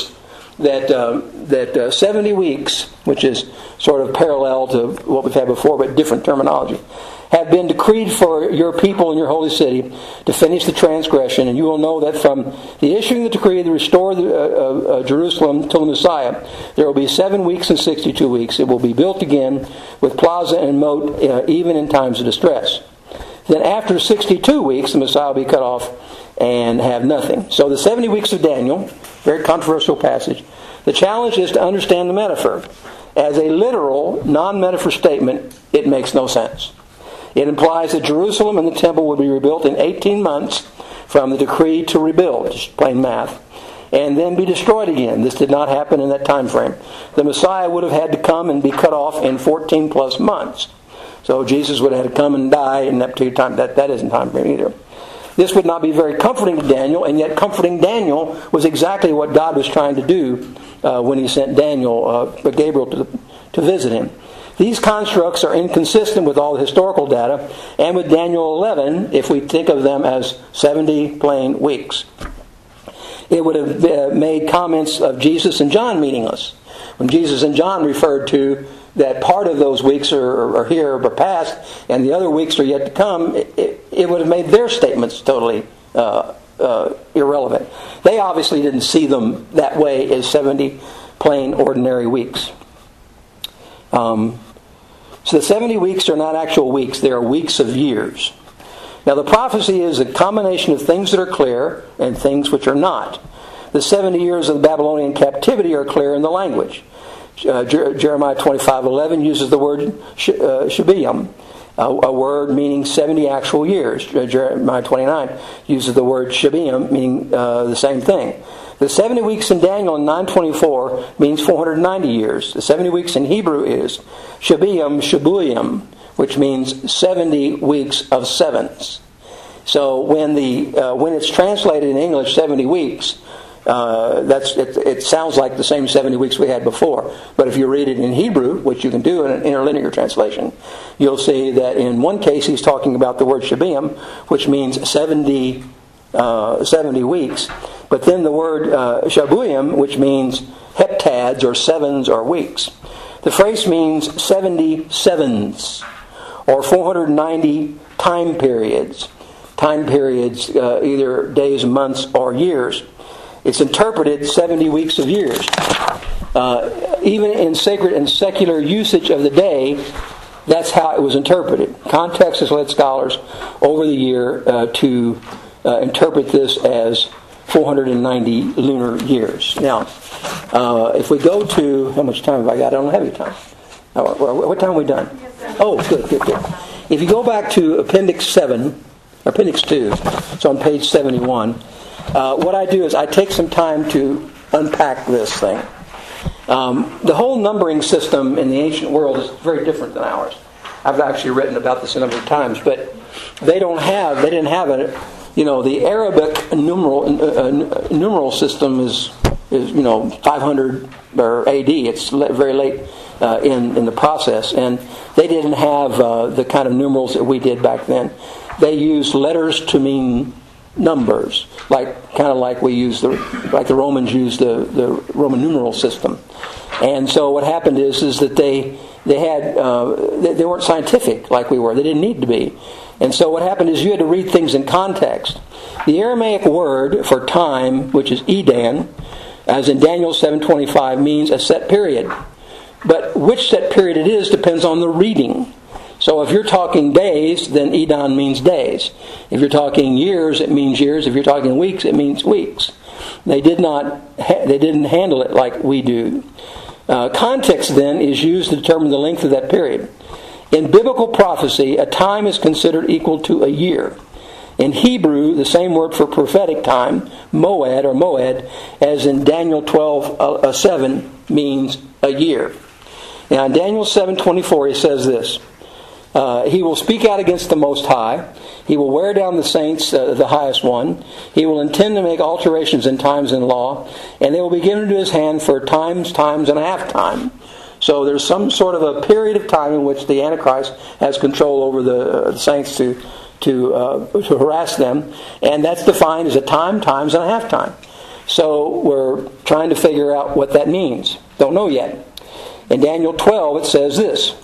that 70 weeks, which is sort of parallel to what we've had before, but different terminology, have been decreed for your people in your holy city to finish the transgression. And you will know that from the issuing the decree to restore Jerusalem till the Messiah, there will be 7 weeks and 62 weeks. It will be built again with plaza and moat, even in times of distress. Then after 62 weeks, the Messiah will be cut off and have nothing. So the 70 weeks of Daniel, very controversial passage. The challenge is to understand the metaphor. As a literal, non-metaphor statement, it makes no sense. It implies that Jerusalem and the temple would be rebuilt in 18 months from the decree to rebuild, just plain math, and then be destroyed again. This did not happen in that time frame. The Messiah would have had to come and be cut off in 14 plus months. So Jesus would have had to come and die in that particular time. That isn't time frame either. This would not be very comforting to Daniel, and yet comforting Daniel was exactly what God was trying to do when He sent Gabriel to visit him. These constructs are inconsistent with all the historical data and with Daniel 11 if we think of them as 70 plain weeks. It would have made comments of Jesus and John meaningless. When Jesus and John referred to that part of those weeks are here or past and the other weeks are yet to come, it would have made their statements totally irrelevant. They obviously didn't see them that way as 70 plain ordinary weeks. So the 70 weeks are not actual weeks, they are weeks of years. Now the prophecy is a combination of things that are clear and things which are not. The 70 years of the Babylonian captivity are clear in the language. Jeremiah 25:11 uses the word Shebiam, a word meaning 70 actual years. Jeremiah 29 uses the word Shebiam, meaning the same thing. The 70 weeks in Daniel in 924 means 490 years. The 70 weeks in Hebrew is Shebuim, which means 70 weeks of sevens. So when it's translated in English 70 weeks, it sounds like the same 70 weeks we had before. But if you read it in Hebrew, which you can do in an interlinear translation, you'll see that in one case he's talking about the word Shebiam, which means 70 weeks. But then the word Shabuim, which means heptads or sevens or weeks. The phrase means 70 sevens or 490 time periods. Time periods, either days, months, or years. It's interpreted 70 weeks of years. Even in sacred and secular usage of the day, that's how it was interpreted. Context has led scholars over the year to interpret this as 490 lunar years. Now, if we go to, how much time have I got? I don't have any time. What time are we done? Oh, good. If you go back to Appendix 7, or Appendix 2, it's on page 71, what I do is I take some time to unpack this thing. The whole numbering system in the ancient world is very different than ours. I've actually written about this a number of times, but they didn't have the Arabic numeral system is 500 or AD. It's very late in the process, and they didn't have the kind of numerals that we did back then. They used letters to mean numbers, like we use the Romans used the Roman numeral system. And so what happened is that they weren't scientific like we were. They didn't need to be. And so what happened is you had to read things in context. The Aramaic word for time, which is Edan, as in Daniel 7:25, means a set period. But which set period it is depends on the reading. So if you're talking days, then Edan means days. If you're talking years, it means years. If you're talking weeks, it means weeks. They didn't handle it like we do. Context then is used to determine the length of that period. In biblical prophecy, a time is considered equal to a year. In Hebrew, the same word for prophetic time, moed or moed, as in Daniel 12:7 means a year. Now in Daniel 7:24 he says this, he will speak out against the Most High. He will wear down the saints, the highest one. He will intend to make alterations in times and law, and they will be given into his hand for times, and a half time. So there's some sort of a period of time in which the Antichrist has control over the saints to harass them, and that's defined as a time, times, and a half time. So we're trying to figure out what that means. Don't know yet. In Daniel 12 it says this.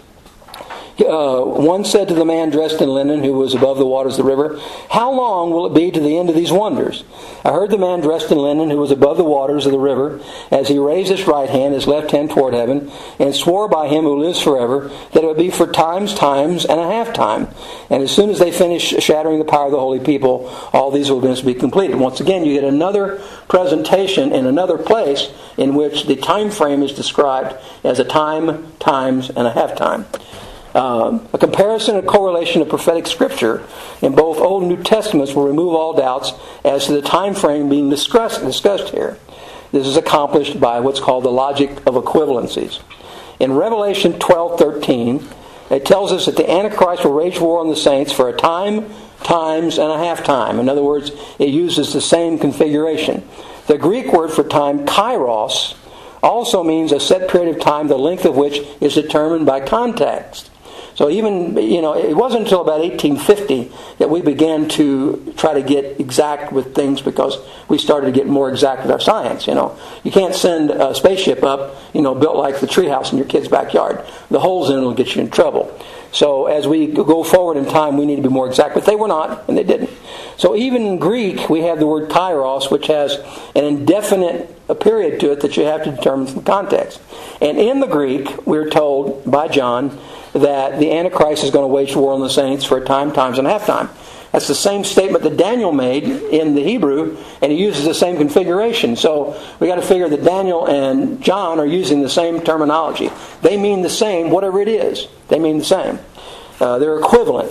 One said to the man dressed in linen who was above the waters of the river, "How long will it be to the end of these wonders?" I heard the man dressed in linen who was above the waters of the river, as he raised his right hand, his left hand toward heaven, and swore by him who lives forever, that it would be for times, and a half time. And as soon as they finish shattering the power of the holy people, all these events will be completed. Once again, you get another presentation in another place in which the time frame is described as a time, times, and a half time. A comparison and correlation of prophetic scripture in both Old and New Testaments will remove all doubts as to the time frame being discussed here. This is accomplished by what's called the logic of equivalencies. In Revelation 12:13, it tells us that the Antichrist will wage war on the saints for a time, times, and a half time. In other words, it uses the same configuration. The Greek word for time, kairos, also means a set period of time, the length of which is determined by context. So even, it wasn't until about 1850 that we began to try to get exact with things, because we started to get more exact with our science. You can't send a spaceship up, built like the treehouse in your kid's backyard. The holes in it will get you in trouble. So as we go forward in time, we need to be more exact. But they were not, and they didn't. So even in Greek, we have the word kairos, which has an indefinite period to it that you have to determine from context. And in the Greek, we're told by John that the Antichrist is going to wage war on the saints for a time, times, and a half time. That's the same statement that Daniel made in the Hebrew, and he uses the same configuration. So we got to figure that Daniel and John are using the same terminology. They mean the same, whatever it is. They mean the same. They're equivalent.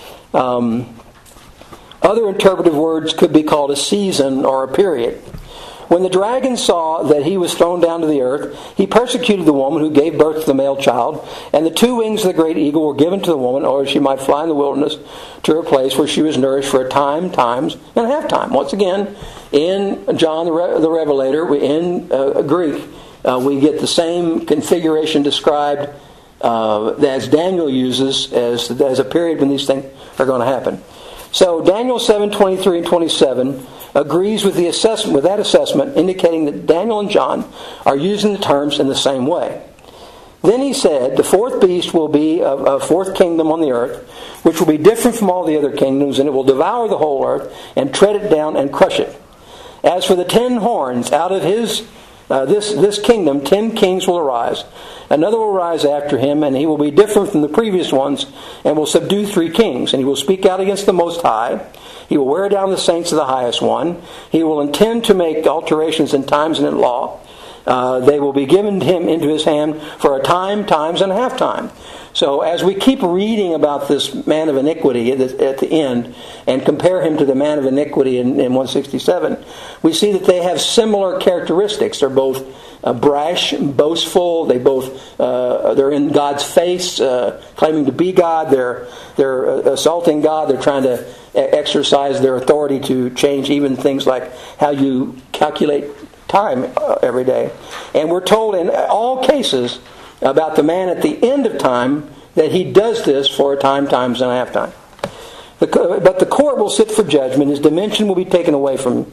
Other interpretive words could be called a season or a period. When the dragon saw that he was thrown down to the earth, he persecuted the woman who gave birth to the male child, and the two wings of the great eagle were given to the woman, or she might fly in the wilderness to her place where she was nourished for a time, times, and a half time. Once again, in John the Revelator, in Greek, we get the same configuration described as Daniel uses as a period when these things are going to happen. So Daniel 7:23 and 27 agrees with that assessment, indicating that Daniel and John are using the terms in the same way. Then he said, the fourth beast will be a fourth kingdom on the earth, which will be different from all the other kingdoms, and it will devour the whole earth and tread it down and crush it. As for the 10 horns, out of this kingdom 10 kings will arise. Another will rise after him, and he will be different from the previous ones, and will subdue 3 kings. And he will speak out against the Most High. He will wear down the saints of the highest one. He will intend to make alterations in times and in law. They will be given to him into his hand for a time, times, and a half time. So as we keep reading about this man of iniquity at the end, and compare him to the man of iniquity in 167, we see that they have similar characteristics. They're both brash, boastful. They're in God's face, claiming to be God. They're assaulting God. They're trying to exercise their authority to change even things like how you calculate time every day. And we're told in all cases about the man at the end of time that he does this for a time, times, and a half time. But the court will sit for judgment. His dominion will be taken away from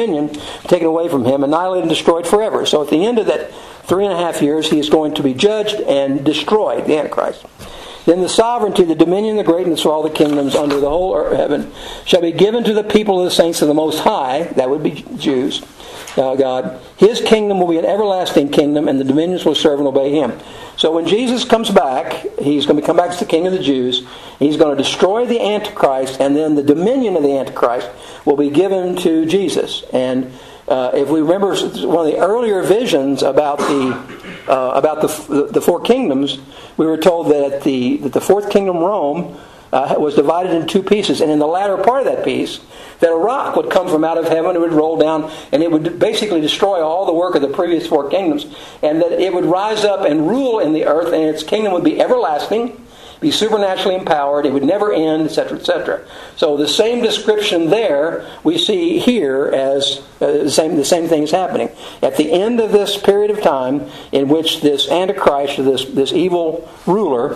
him, annihilated and destroyed forever. So at the end of that 3.5 years, he is going to be judged and destroyed, the Antichrist. Then the sovereignty, the dominion, the greatness of all the kingdoms under the whole heaven shall be given to the people of the saints of the Most High. That would be Jews. God. His kingdom will be an everlasting kingdom, and the dominions will serve and obey him. So when Jesus comes back, he's going to come back as the King of the Jews. He's going to destroy the Antichrist, and then the dominion of the Antichrist will be given to Jesus. And if we remember one of the earlier visions about the 4 kingdoms, we were told that the fourth kingdom, Rome, was divided in two pieces. And in the latter part of that piece, that a rock would come from out of heaven, it would roll down, and it would basically destroy all the work of the previous four kingdoms. And that it would rise up and rule in the earth, and its kingdom would be everlasting, be supernaturally empowered, it would never end, etc., etc. So the same description there we see here as the same thing is happening. At the end of this period of time in which this Antichrist, or this evil ruler,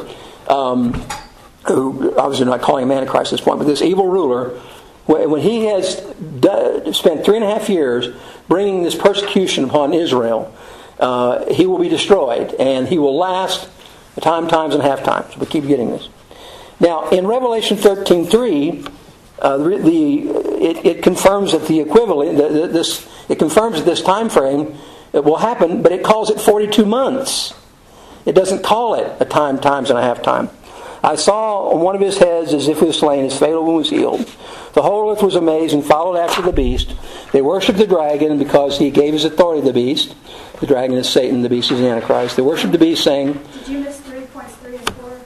who obviously not calling him Antichrist at this point, but this evil ruler, when he has spent 3.5 years bringing this persecution upon Israel, he will be destroyed, and he will last time, times, and half times. We keep getting this. Now, in Revelation 13:3, it confirms that the equivalent, it confirms that this time frame will happen, but it calls it 42 months. It doesn't call it a time, times, and a half time. I saw on one of his heads as if he was slain, his fatal wound was healed. The whole earth was amazed and followed after the beast. They worshipped the dragon because he gave his authority to the beast. The dragon is Satan, the beast is the Antichrist. They worshipped the beast, saying... Did you miss 3.3 and 4?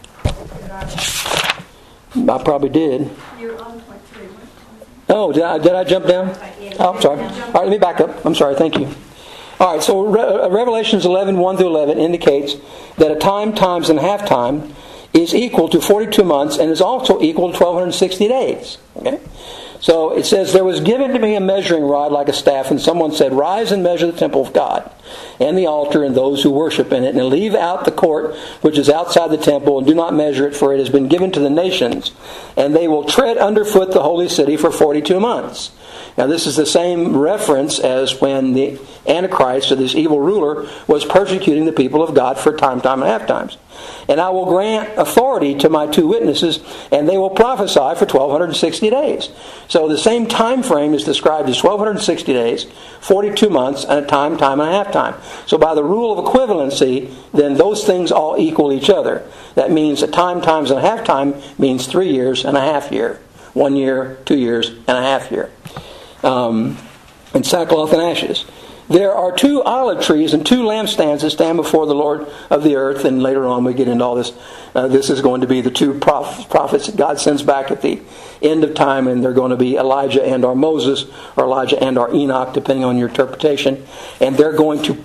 I probably did. You're on point 3. Oh, did I jump down? Oh, I'm sorry. All right, let me back up. I'm sorry, thank you. All right, so Revelations 11, 1 through 11 indicates that a time, times, and half time is equal to 42 months and is also equal to 1,260 days. Okay? So it says, there was given to me a measuring rod like a staff, and someone said, rise and measure the temple of God, and the altar, and those who worship in it, and leave out the court which is outside the temple, and do not measure it, for it has been given to the nations, and they will tread underfoot the holy city for 42 months. Now this is the same reference as when the Antichrist, or this evil ruler, was persecuting the people of God for time, and half times. And I will grant authority to my two witnesses, and they will prophesy for 1,260 days. So the same time frame is described as 1,260 days, 42 months, and a time, and a half time. So by the rule of equivalency, then those things all equal each other. That means a time, times, and a half time means 3 years and a half year. 1 year, 2 years, and a half year. And sackcloth and ashes. There are 2 olive trees and 2 lampstands that stand before the Lord of the earth. And later on we get into all this. This is going to be the 2 prophets that God sends back at the end of time. And they're going to be Elijah and or Moses, or Elijah and or Enoch, depending on your interpretation. And they're going to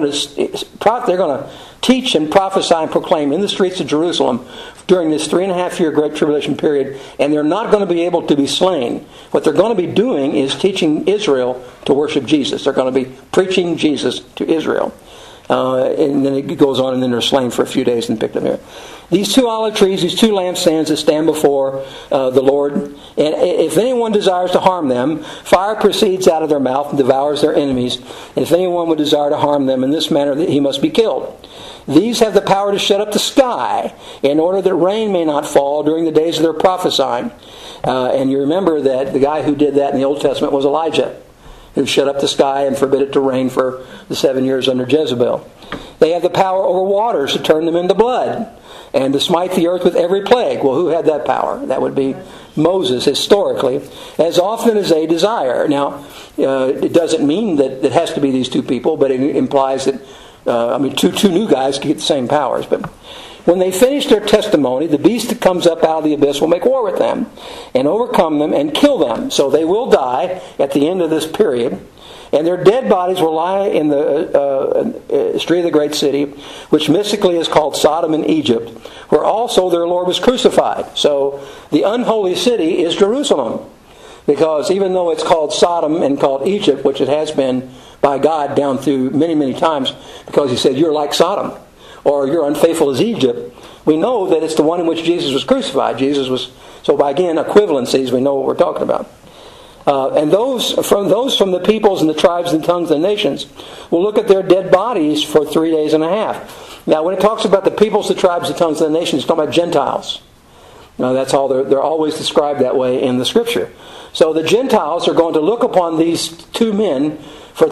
teach and prophesy and proclaim in the streets of Jerusalem during this 3.5 year Great Tribulation period, and they're not going to be able to be slain. What they're going to be doing is teaching Israel to worship Jesus. They're going to be preaching Jesus to Israel. And then it goes on, and then they're slain for a few days and picked up here. These 2 olive trees, these 2 lampstands that stand before the Lord, and if anyone desires to harm them, fire proceeds out of their mouth and devours their enemies. And if anyone would desire to harm them in this manner, he must be killed. These have the power to shut up the sky, in order that rain may not fall during the days of their prophesying. And you remember that the guy who did that in the Old Testament was Elijah, who shut up the sky and forbid it to rain for the 7 years under Jezebel. They have the power over waters to turn them into blood, and to smite the earth with every plague. Well, who had that power? That would be Moses, historically, as often as they desire. Now, it doesn't mean that it has to be these 2 people, but it implies that two new guys can get the same powers. But when they finish their testimony, the beast that comes up out of the abyss will make war with them and overcome them and kill them. So they will die at the end of this period. And their dead bodies will lie in the street of the great city, which mystically is called Sodom and Egypt, where also their Lord was crucified. So the unholy city is Jerusalem. Because even though it's called Sodom and called Egypt, which it has been by God down through many, many times, because He said, you're like Sodom, or you're unfaithful as Egypt, we know that it's the one in which Jesus was crucified. So by, again, equivalencies, we know what we're talking about. And those from the peoples and the tribes and tongues and nations will look at their dead bodies for 3 days and a half. Now, when it talks about the peoples, the tribes, the tongues, and the nations, it's talking about Gentiles. Now, that's all they're always described that way in the Scripture. So the Gentiles are going to look upon these 2 men for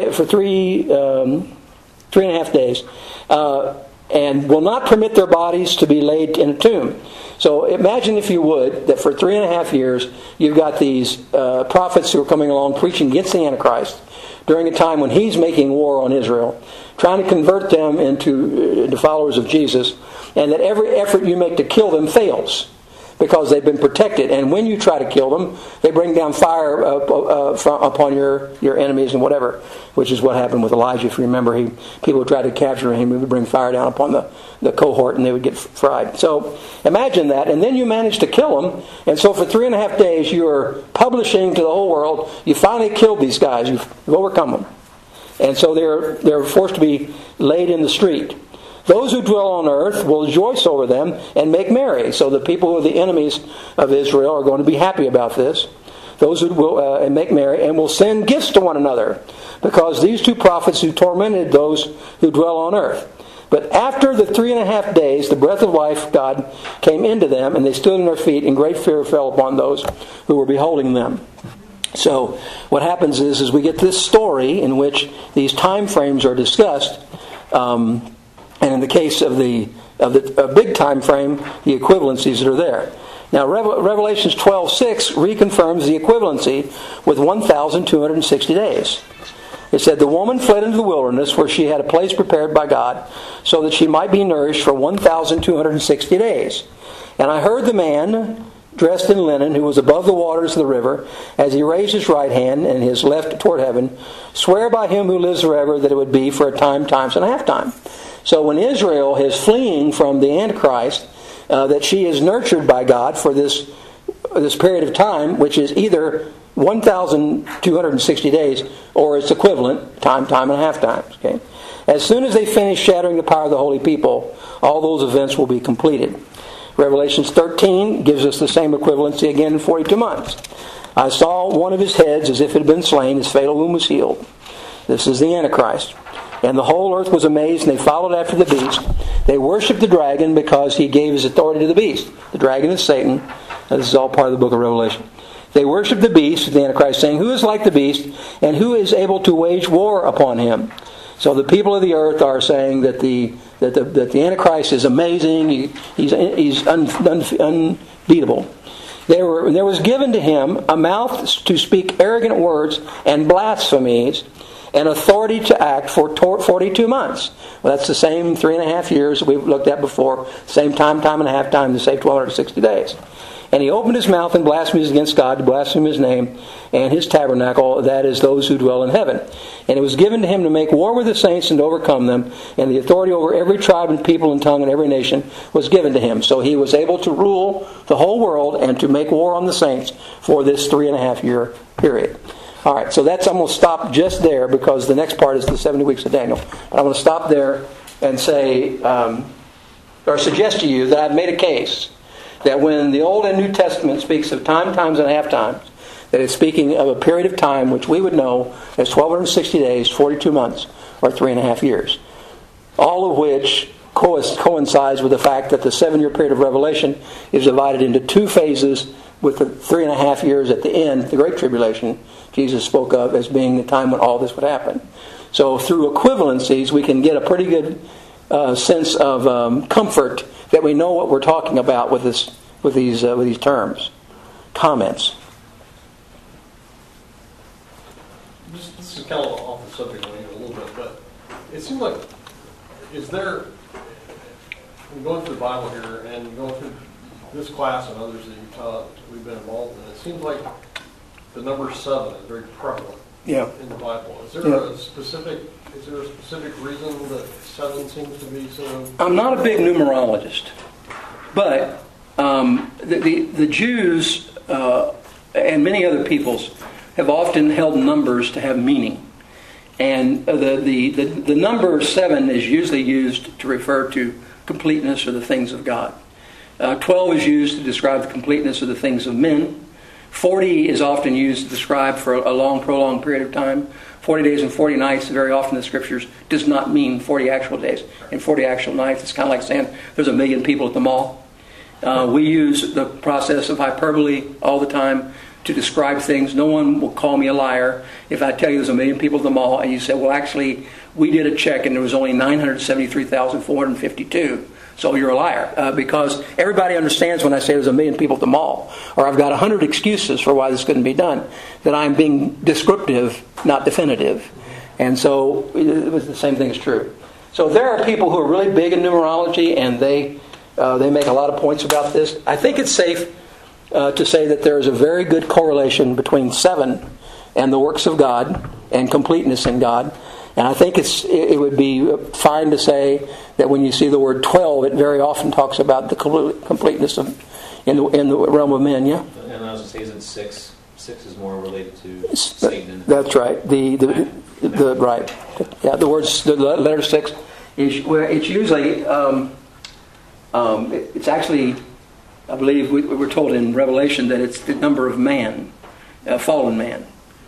3.5 days, and will not permit their bodies to be laid in a tomb. So imagine, if you would, that for 3.5 years you've got these prophets who are coming along preaching against the Antichrist during a time when he's making war on Israel, trying to convert them into followers of Jesus, and that every effort you make to kill them fails. because they've been protected. And when you try to kill them, they bring down fire upon your enemies and whatever, which is what happened with Elijah. If you remember, people tried to capture him. He would bring fire down upon the cohort and they would get fried. So imagine that. And then you manage to kill them. And so for 3.5 days, you're publishing to the whole world, you finally killed these guys. You've overcome them. And so they're forced to be laid in the street. Those who dwell on earth will rejoice over them and make merry. So the people who are the enemies of Israel are going to be happy about this. Those who will make merry and will send gifts to one another, because these two prophets who tormented those who dwell on earth. But after the 3.5 days, the breath of life, God, came into them, and they stood on their feet, and great fear fell upon those who were beholding them. So what happens is we get this story in which these time frames are discussed. And in the case of the big time frame, the equivalencies that are there. Now, Revelations 12:6 reconfirms the equivalency with 1,260 days. It said, "The woman fled into the wilderness where she had a place prepared by God so that she might be nourished for 1,260 days. And I heard the man dressed in linen, who was above the waters of the river, as he raised his right hand and his left toward heaven, swear by him who lives forever that it would be for a time, times and a half time." So when Israel is fleeing from the Antichrist, that she is nurtured by God for this period of time, which is either 1,260 days or its equivalent, time and a half times. Okay? As soon as they finish shattering the power of the holy people, all those events will be completed. Revelations 13 gives us the same equivalency again in 42 months. "I saw one of his heads as if it had been slain, his fatal wound was healed." This is the Antichrist. "And the whole earth was amazed, and they followed after the beast. They worshipped the dragon because he gave his authority to the beast." The dragon is Satan. This is all part of the book of Revelation. "They worshipped the beast," the Antichrist, saying, "Who is like the beast, and who is able to wage war upon him?" So the people of the earth are saying that the Antichrist is amazing. He's unbeatable. There was given to him a mouth to speak arrogant words and blasphemies, and authority to act for 42 months. Well, that's the same 3.5 years that we've looked at before. Same time and a half time to save 1,260 days. "And he opened his mouth in blasphemies against God, to blaspheme his name and his tabernacle, that is, those who dwell in heaven. And it was given to him to make war with the saints and to overcome them. And the authority over every tribe and people and tongue and every nation was given to him." So he was able to rule the whole world and to make war on the saints for this 3.5 year period. All right, so I'm going to stop just there because the next part is the 70 weeks of Daniel. But I'm going to stop there and say, or suggest to you that I've made a case that when the Old and New Testament speaks of time, times, and half times, that it's speaking of a period of time which we would know as 1,260 days, 42 months, or 3.5 years. All of which coincides with the fact that the 7-year period of Revelation is divided into 2 phases, with the 3.5 years at the end, the Great Tribulation, Jesus spoke of as being the time when all this would happen. So through equivalencies, we can get a pretty good sense of comfort that we know what we're talking about with these terms. Comments? This is kind of off the subject a little bit, but it seems like, I'm going through the Bible here and going through this class and others that you've taught, we've been involved in, it seems like the number 7 is very prevalent in the Bible. Is there a specific reason that 7 seems to be so? I'm not a big numerologist, but the Jews and many other peoples have often held numbers to have meaning. And the number 7 is usually used to refer to completeness or the things of God. 12 is used to describe the completeness of the things of men. 40 is often used to describe for a long, prolonged period of time. 40 days and 40 nights, very often in the Scriptures, does not mean 40 actual days and 40 actual nights. It's kind of like saying there's 1 million people at the mall. We use the process of hyperbole all the time to describe things. No one will call me a liar if I tell you there's 1 million people at the mall and you say, well, actually, we did a check and there was only 973,452. So you're a liar, because everybody understands when I say there's 1 million people at the mall, or I've got 100 excuses for why this couldn't be done, that I'm being descriptive, not definitive. And so the same thing is true. So there are people who are really big in numerology, and they They make a lot of points about this. I think it's safe to say that there is a very good correlation between 7 and the works of God and completeness in God. And I think it would be fine to say that when you see the word 12, it very often talks about the completeness in the realm of men. Yeah. And I was going to say, isn't 6 is more related to Satan? That's right. The right. Yeah. The letter 6 is where it's usually. It's actually, I believe we're told in Revelation that it's the number of man, fallen man.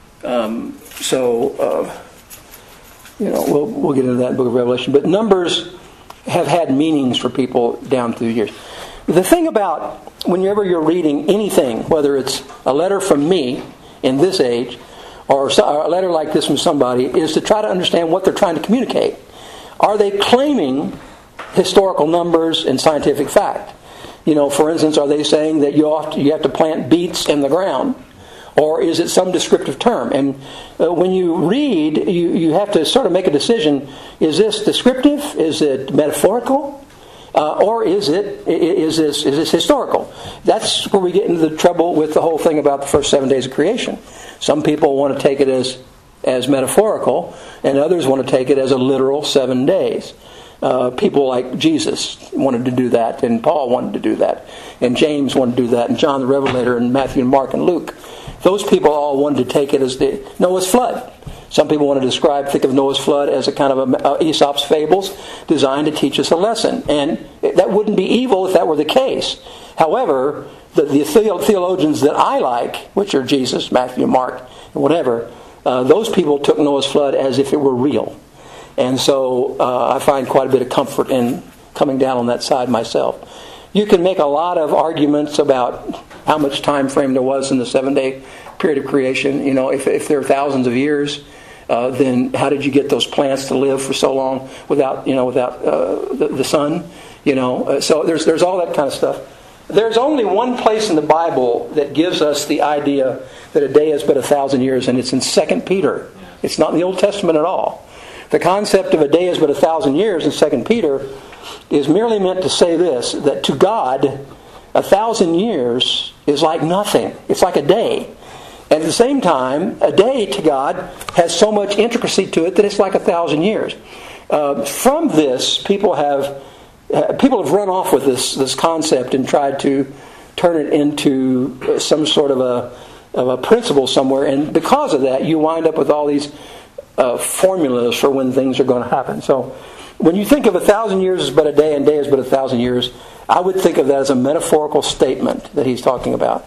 We'll get into that in the book of Revelation. But numbers have had meanings for people down through the years. The thing about whenever you're reading anything, whether it's a letter from me in this age or a letter like this from somebody, is to try to understand what they're trying to communicate. Are they claiming historical numbers and scientific fact? For instance, are they saying that you have to plant beets in the ground? Or is it some descriptive term? And when you read, you have to sort of make a decision. Is this descriptive? Is it metaphorical? Or is this historical? That's where we get into the trouble with the whole thing about the first 7 days of creation. Some people want to take it as metaphorical, and others want to take it as a literal 7 days. People like Jesus wanted to do that, and Paul wanted to do that, and James wanted to do that, and John the Revelator, and Matthew and Mark and Luke. Those people all wanted to take it as the Noah's flood. Some people want to think of Noah's flood as a kind of Aesop's fables designed to teach us a lesson. And that wouldn't be evil if that were the case. However, the theologians that I like, which are Jesus, Matthew, Mark, and whatever, those people took Noah's flood as if it were real. And so I find quite a bit of comfort in coming down on that side myself. You can make a lot of arguments about how much time frame there was in the 7-day period of creation. If there are thousands of years, then how did you get those plants to live for so long without the sun? So there's all that kind of stuff. There's only one place in the Bible that gives us the idea that a day is but 1,000 years, and it's in 2 Peter. It's not in the Old Testament at all. The concept of a day is but 1,000 years in 2 Peter is merely meant to say this, that to God, 1,000 years is like nothing. It's like a day. And at the same time, a day to God has so much intricacy to it that it's like 1,000 years. From this, people have run off with this concept and tried to turn it into some sort of a principle somewhere. And because of that, you wind up with all these formulas for when things are going to happen. So when you think of 1,000 years as but a day and day is but 1,000 years, I would think of that as a metaphorical statement that he's talking about.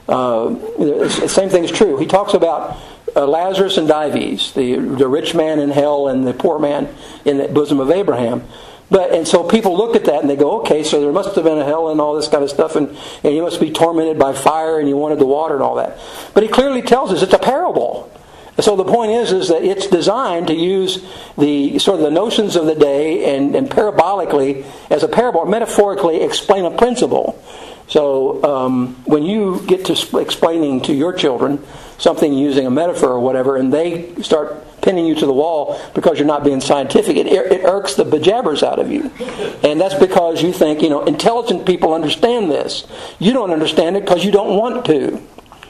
The same thing is true. He talks about Lazarus and Dives, the rich man in hell and the poor man in the bosom of Abraham. And so people look at that and they go, okay, so there must have been a hell and all this kind of stuff, and you must be tormented by fire and you wanted the water and all that. But he clearly tells us it's a parable. So the point is that it's designed to use the sort of the notions of the day and parabolically, as a parable, metaphorically explain a principle. So when you get to explaining to your children something using a metaphor or whatever, and they start pinning you to the wall because you're not being scientific, it irks the bejabbers out of you. And that's because you think, intelligent people understand this. You don't understand it because you don't want to.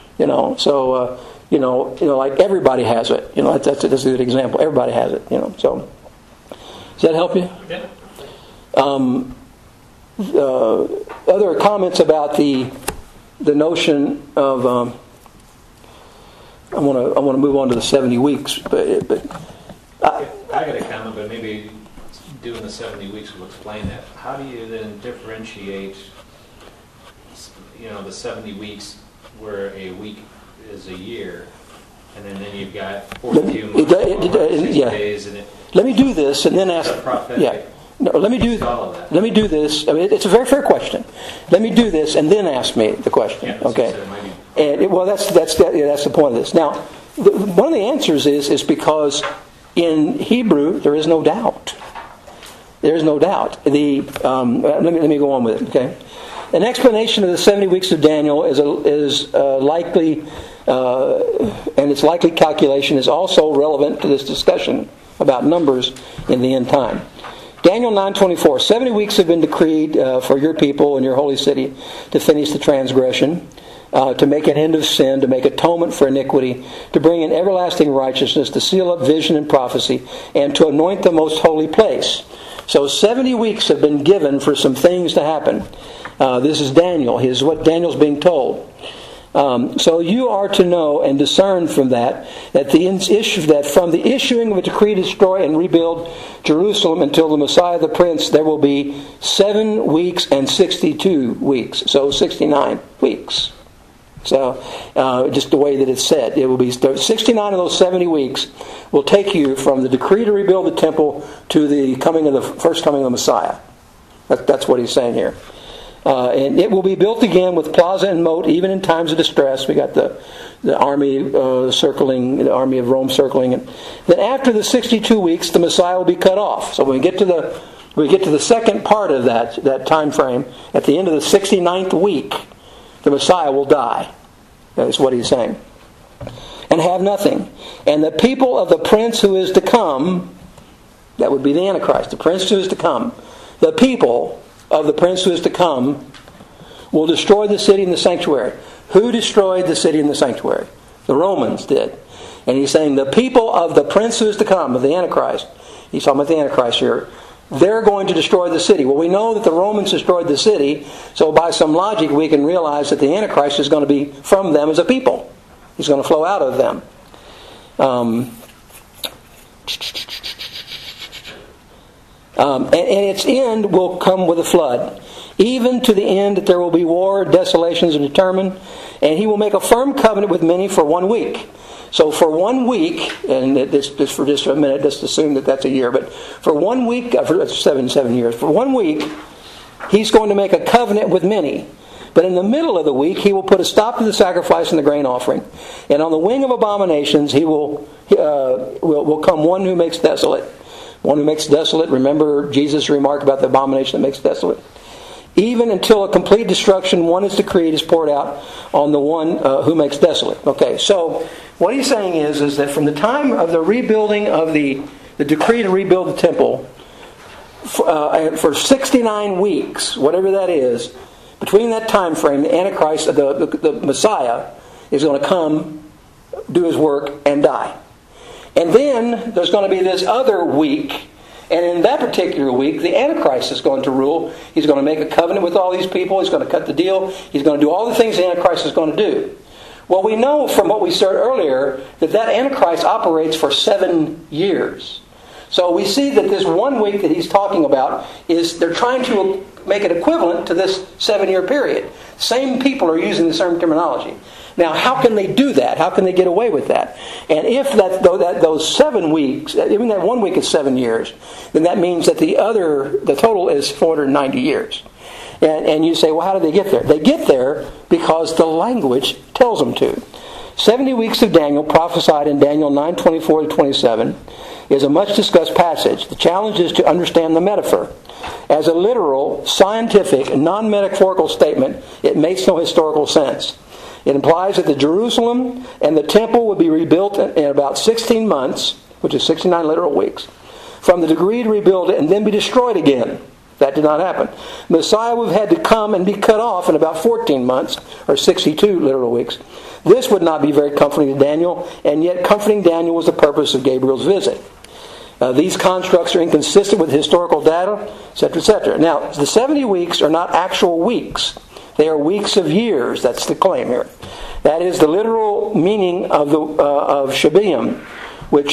Like everybody has it. That's a good example. Everybody has it. So does that help you? Yeah. Other comments about the notion of I want to move on to the 70 weeks, but I got a comment, but maybe doing the 70 weeks will explain that. How do you then differentiate, the 70 weeks where a week is a year, and then you've got 42 months, 6 days, and let me do this and then ask. Yeah. No, let me do this. I mean, it's a very fair question. Let me do this and then ask me the question. Yeah, okay. That's the point of this. Now, one of the answers is because in Hebrew there is no doubt. There is no doubt. Let me go on with it. Okay. An explanation of the 70 weeks of Daniel is likely, and its likely calculation is also relevant to this discussion about numbers in the end time. Daniel 9:24. 70 weeks have been decreed for your people and your holy city to finish the transgression, to make an end of sin, to make atonement for iniquity, to bring in everlasting righteousness, to seal up vision and prophecy, and to anoint the most holy place. So 70 weeks have been given for some things to happen. This is Daniel. Here's what Daniel's being told. So you are to know and discern from that from the issuing of a decree to destroy and rebuild Jerusalem until the Messiah the Prince, there will be 7 weeks and 62 weeks. So 69 weeks. So just the way that it's said, it will be 69 of those 70 weeks will take you from the decree to rebuild the temple to the first coming of the Messiah. That's what he's saying here. And it will be built again with plaza and moat, even in times of distress. We got the army circling, the army of Rome circling. And then after the 62 weeks, the Messiah will be cut off. So when we get to the second part of that time frame, at the end of the 69th week, the Messiah will die. That's what he's saying. And have nothing. And the people of the prince who is to come, that would be the Antichrist, the prince who is to come, the people of the prince who is to come will destroy the city and the sanctuary. Who destroyed the city and the sanctuary? The Romans did. And he's saying the people of the prince who is to come, of the Antichrist, he's talking about the Antichrist here, they're going to destroy the city. Well, we know that the Romans destroyed the city, so by some logic we can realize that the Antichrist is going to be from them as a people. He's going to flow out of them. And its end will come with a flood, even to the end that there will be war, desolations are determined, and he will make a firm covenant with many for 1 week. So for 1 week, and just for just a minute, just assume that that's a year, but for 1 week, for 7 years, for 1 week, he's going to make a covenant with many. But in the middle of the week, he will put a stop to the sacrifice and the grain offering. And on the wing of abominations, he will come one who makes desolate. One who makes desolate. Remember Jesus' remark about the abomination that makes desolate. Even until a complete destruction, one is decreed, is poured out on the one who makes desolate. Okay, so what he's saying is that from the time of the rebuilding of the decree to rebuild the temple, for 69 weeks, whatever that is, between that time frame, the Antichrist, the Messiah, is going to come, do his work, and die. And then there's going to be this other week, and in that particular week, the Antichrist is going to rule. He's going to make a covenant with all these people. He's going to cut the deal. He's going to do all the things the Antichrist is going to do. Well, we know from what we said earlier that Antichrist operates for 7 years. So we see that this 1 week that he's talking about is they're trying to make it equivalent to this 7-year period. Same people are using the same terminology. Now, how can they do that? How can they get away with that? And if those 7 weeks, even that 1 week is 7 years, then that means that the total is 490 years. And you say, well, how do they get there? They get there because the language tells them to. 70 weeks of Daniel, prophesied in Daniel 9:24-27, is a much discussed passage. The challenge is to understand the metaphor. As a literal, scientific, non-metaphorical statement, it makes no historical sense. It implies that the Jerusalem and the temple would be rebuilt in about 16 months, which is 69 literal weeks, from the decree to rebuild it and then be destroyed again. That did not happen. Messiah would have had to come and be cut off in about 14 months, or 62 literal weeks. This would not be very comforting to Daniel, and yet comforting Daniel was the purpose of Gabriel's visit. These constructs are inconsistent with historical data, etc., etc. Now, the 70 weeks are not actual weeks. They are weeks of years. That's the claim here. That is the literal meaning of Shabuim, which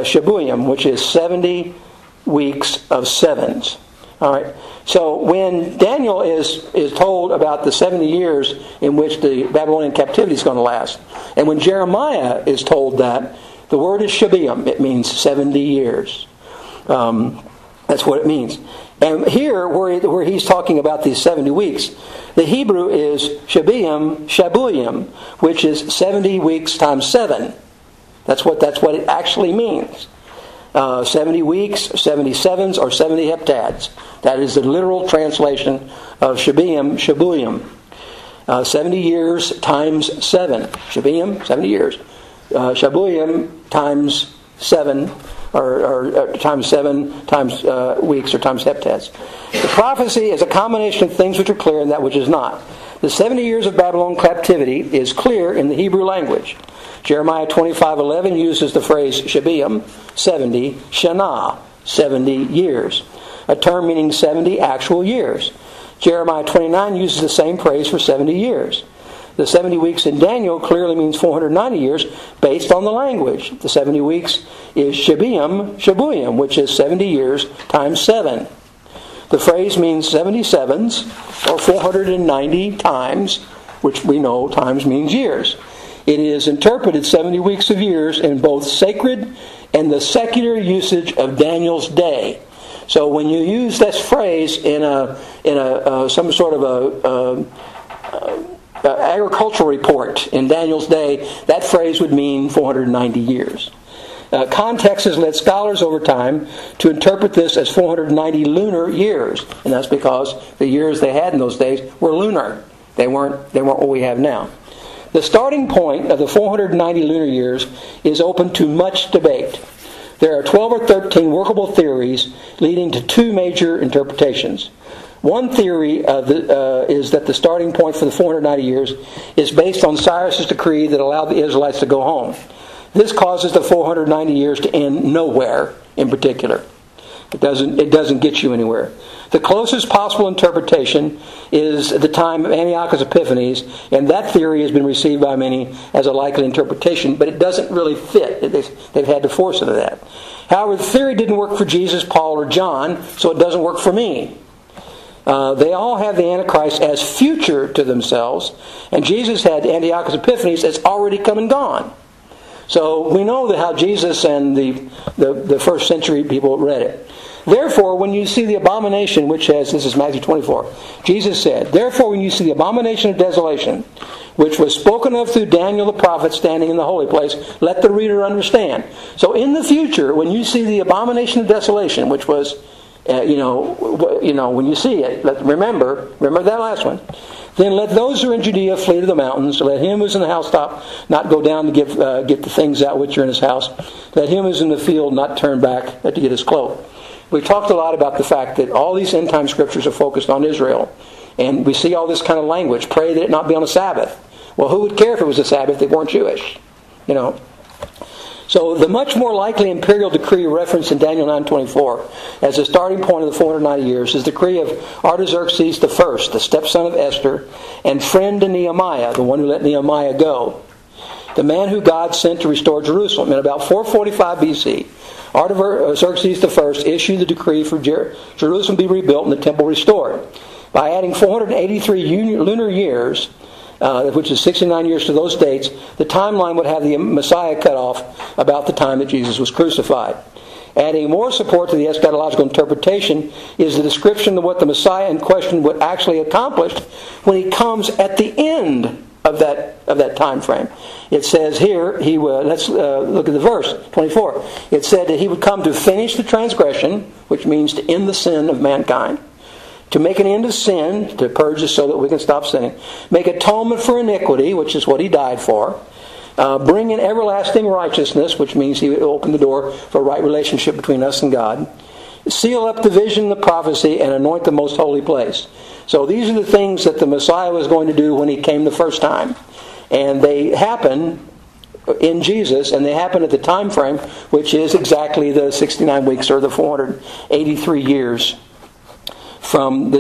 is 70 weeks of sevens. All right. So when Daniel is told about the 70 years in which the Babylonian captivity is going to last, and when Jeremiah is told that, the word is Shabuim. It means 70 years. That's what it means. And here, where he's talking about these 70 weeks, the Hebrew is Shabuyim, which is 70 weeks times 7. That's what it actually means. 70 weeks, 70 sevens, or 70 heptads. That is the literal translation of Shabuyim. 70 years times 7. Shabuyim, 70 years. Shabuyim times 7 or times 7 times weeks or times heptads. The prophecy is a combination of things which are clear and that which is not. The 70 years of Babylon captivity is clear in the Hebrew language. Jeremiah 25:11 uses the phrase Shebeim, 70, Shana, 70 years, a term meaning 70 actual years. Jeremiah 29 uses the same phrase for 70 years. The 70 weeks in Daniel clearly means 490 years based on the language. The 70 weeks is Shebuim, which is 70 years times 7. The phrase means 77s, or 490 times, which we know times means years. It is interpreted 70 weeks of years in both sacred and the secular usage of Daniel's day. So when you use this phrase in some sort of agricultural report in Daniel's day, that phrase would mean 490 years. Context has led scholars over time to interpret this as 490 lunar years, and that's because the years they had in those days were lunar. They weren't what we have now. The starting point of the 490 lunar years is open to much debate. There are 12 or 13 workable theories leading to two major interpretations. One theory is that the starting point for the 490 years is based on Cyrus's decree that allowed the Israelites to go home. This causes the 490 years to end nowhere in particular. It doesn't get you anywhere. The closest possible interpretation is the time of Antiochus Epiphanes, and that theory has been received by many as a likely interpretation, but it doesn't really fit. They've had to force it to that. However, the theory didn't work for Jesus, Paul, or John, so it doesn't work for me. They all have the Antichrist as future to themselves, and Jesus had Antiochus Epiphanes as already come and gone. So we know that how Jesus and the first century people read it. Therefore, when you see the abomination, which has, this is Matthew 24, Jesus said, "Therefore, when you see the abomination of desolation, which was spoken of through Daniel the prophet standing in the holy place, let the reader understand." So in the future, when you see the abomination of desolation, which was, when you see it, remember that last one. Then let those who are in Judea flee to the mountains. Let him who's in the housetop not go down to get the things out which are in his house. Let him who's in the field not turn back to get his cloak. We've talked a lot about the fact that all these end time scriptures are focused on Israel. And we see all this kind of language. Pray that it not be on a Sabbath. Well, who would care if it was a Sabbath if they weren't Jewish? So the much more likely imperial decree referenced in Daniel 9:24 as the starting point of the 490 years is the decree of Artaxerxes I, the stepson of Esther, and friend to Nehemiah, the one who let Nehemiah go, the man who God sent to restore Jerusalem. In about 445 BC, Artaxerxes I issued the decree for Jerusalem be rebuilt and the temple restored. By adding 483 lunar years, which is 69 years to those dates, the timeline would have the Messiah cut off about the time that Jesus was crucified. Adding more support to the eschatological interpretation is the description of what the Messiah in question would actually accomplish when he comes at the end of that time frame. It says here, let's look at the verse 24. It said that he would come to finish the transgression, which means to end the sin of mankind, to make an end of sin, to purge us so that we can stop sinning, make atonement for iniquity, which is what he died for, bring in everlasting righteousness, which means he would open the door for a right relationship between us and God, seal up the vision and the prophecy, and anoint the most holy place. So these are the things that the Messiah was going to do when he came the first time. And they happen in Jesus, and they happen at the time frame, which is exactly the 69 weeks or the 483 years from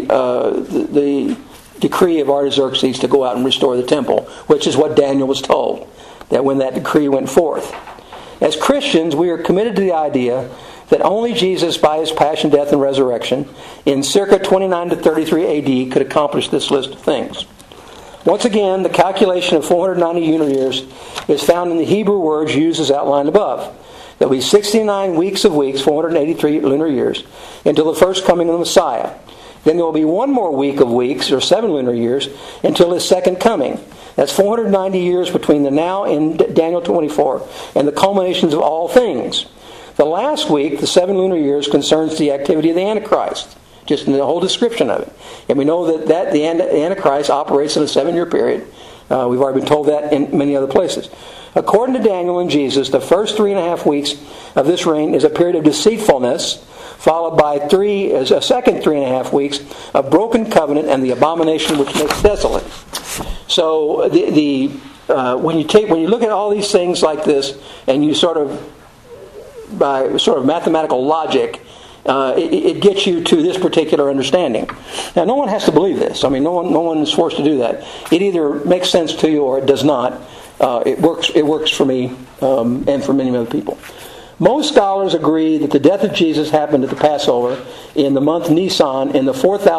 the decree of Artaxerxes to go out and restore the temple, which is what Daniel was told, that when that decree went forth. As Christians, we are committed to the idea that only Jesus, by his passion, death, and resurrection, in circa 29 to 33 AD, could accomplish this list of things. Once again, the calculation of 490 lunar years is found in the Hebrew words used as outlined above. There will be 69 weeks of weeks, 483 lunar years, until the first coming of the Messiah. Then there will be one more week of weeks, or 7 lunar years, until his second coming. That's 490 years between the now in Daniel 24 and the culminations of all things. The last week, the 7 lunar years, concerns the activity of the Antichrist, just in the whole description of it. And we know that the Antichrist operates in a 7-year period. We've already been told that in many other places. According to Daniel and Jesus, the first 3.5 weeks of this reign is a period of deceitfulness, followed by a second 3.5 weeks of broken covenant and the abomination which makes desolate. So when you look at all these things like this, and you by mathematical logic, it gets you to this particular understanding. Now, no one has to believe this. I mean, no one is forced to do that. It either makes sense to you or it does not. It works for me and for many other people. Most scholars agree that the death of Jesus happened at the Passover in the month Nisan in the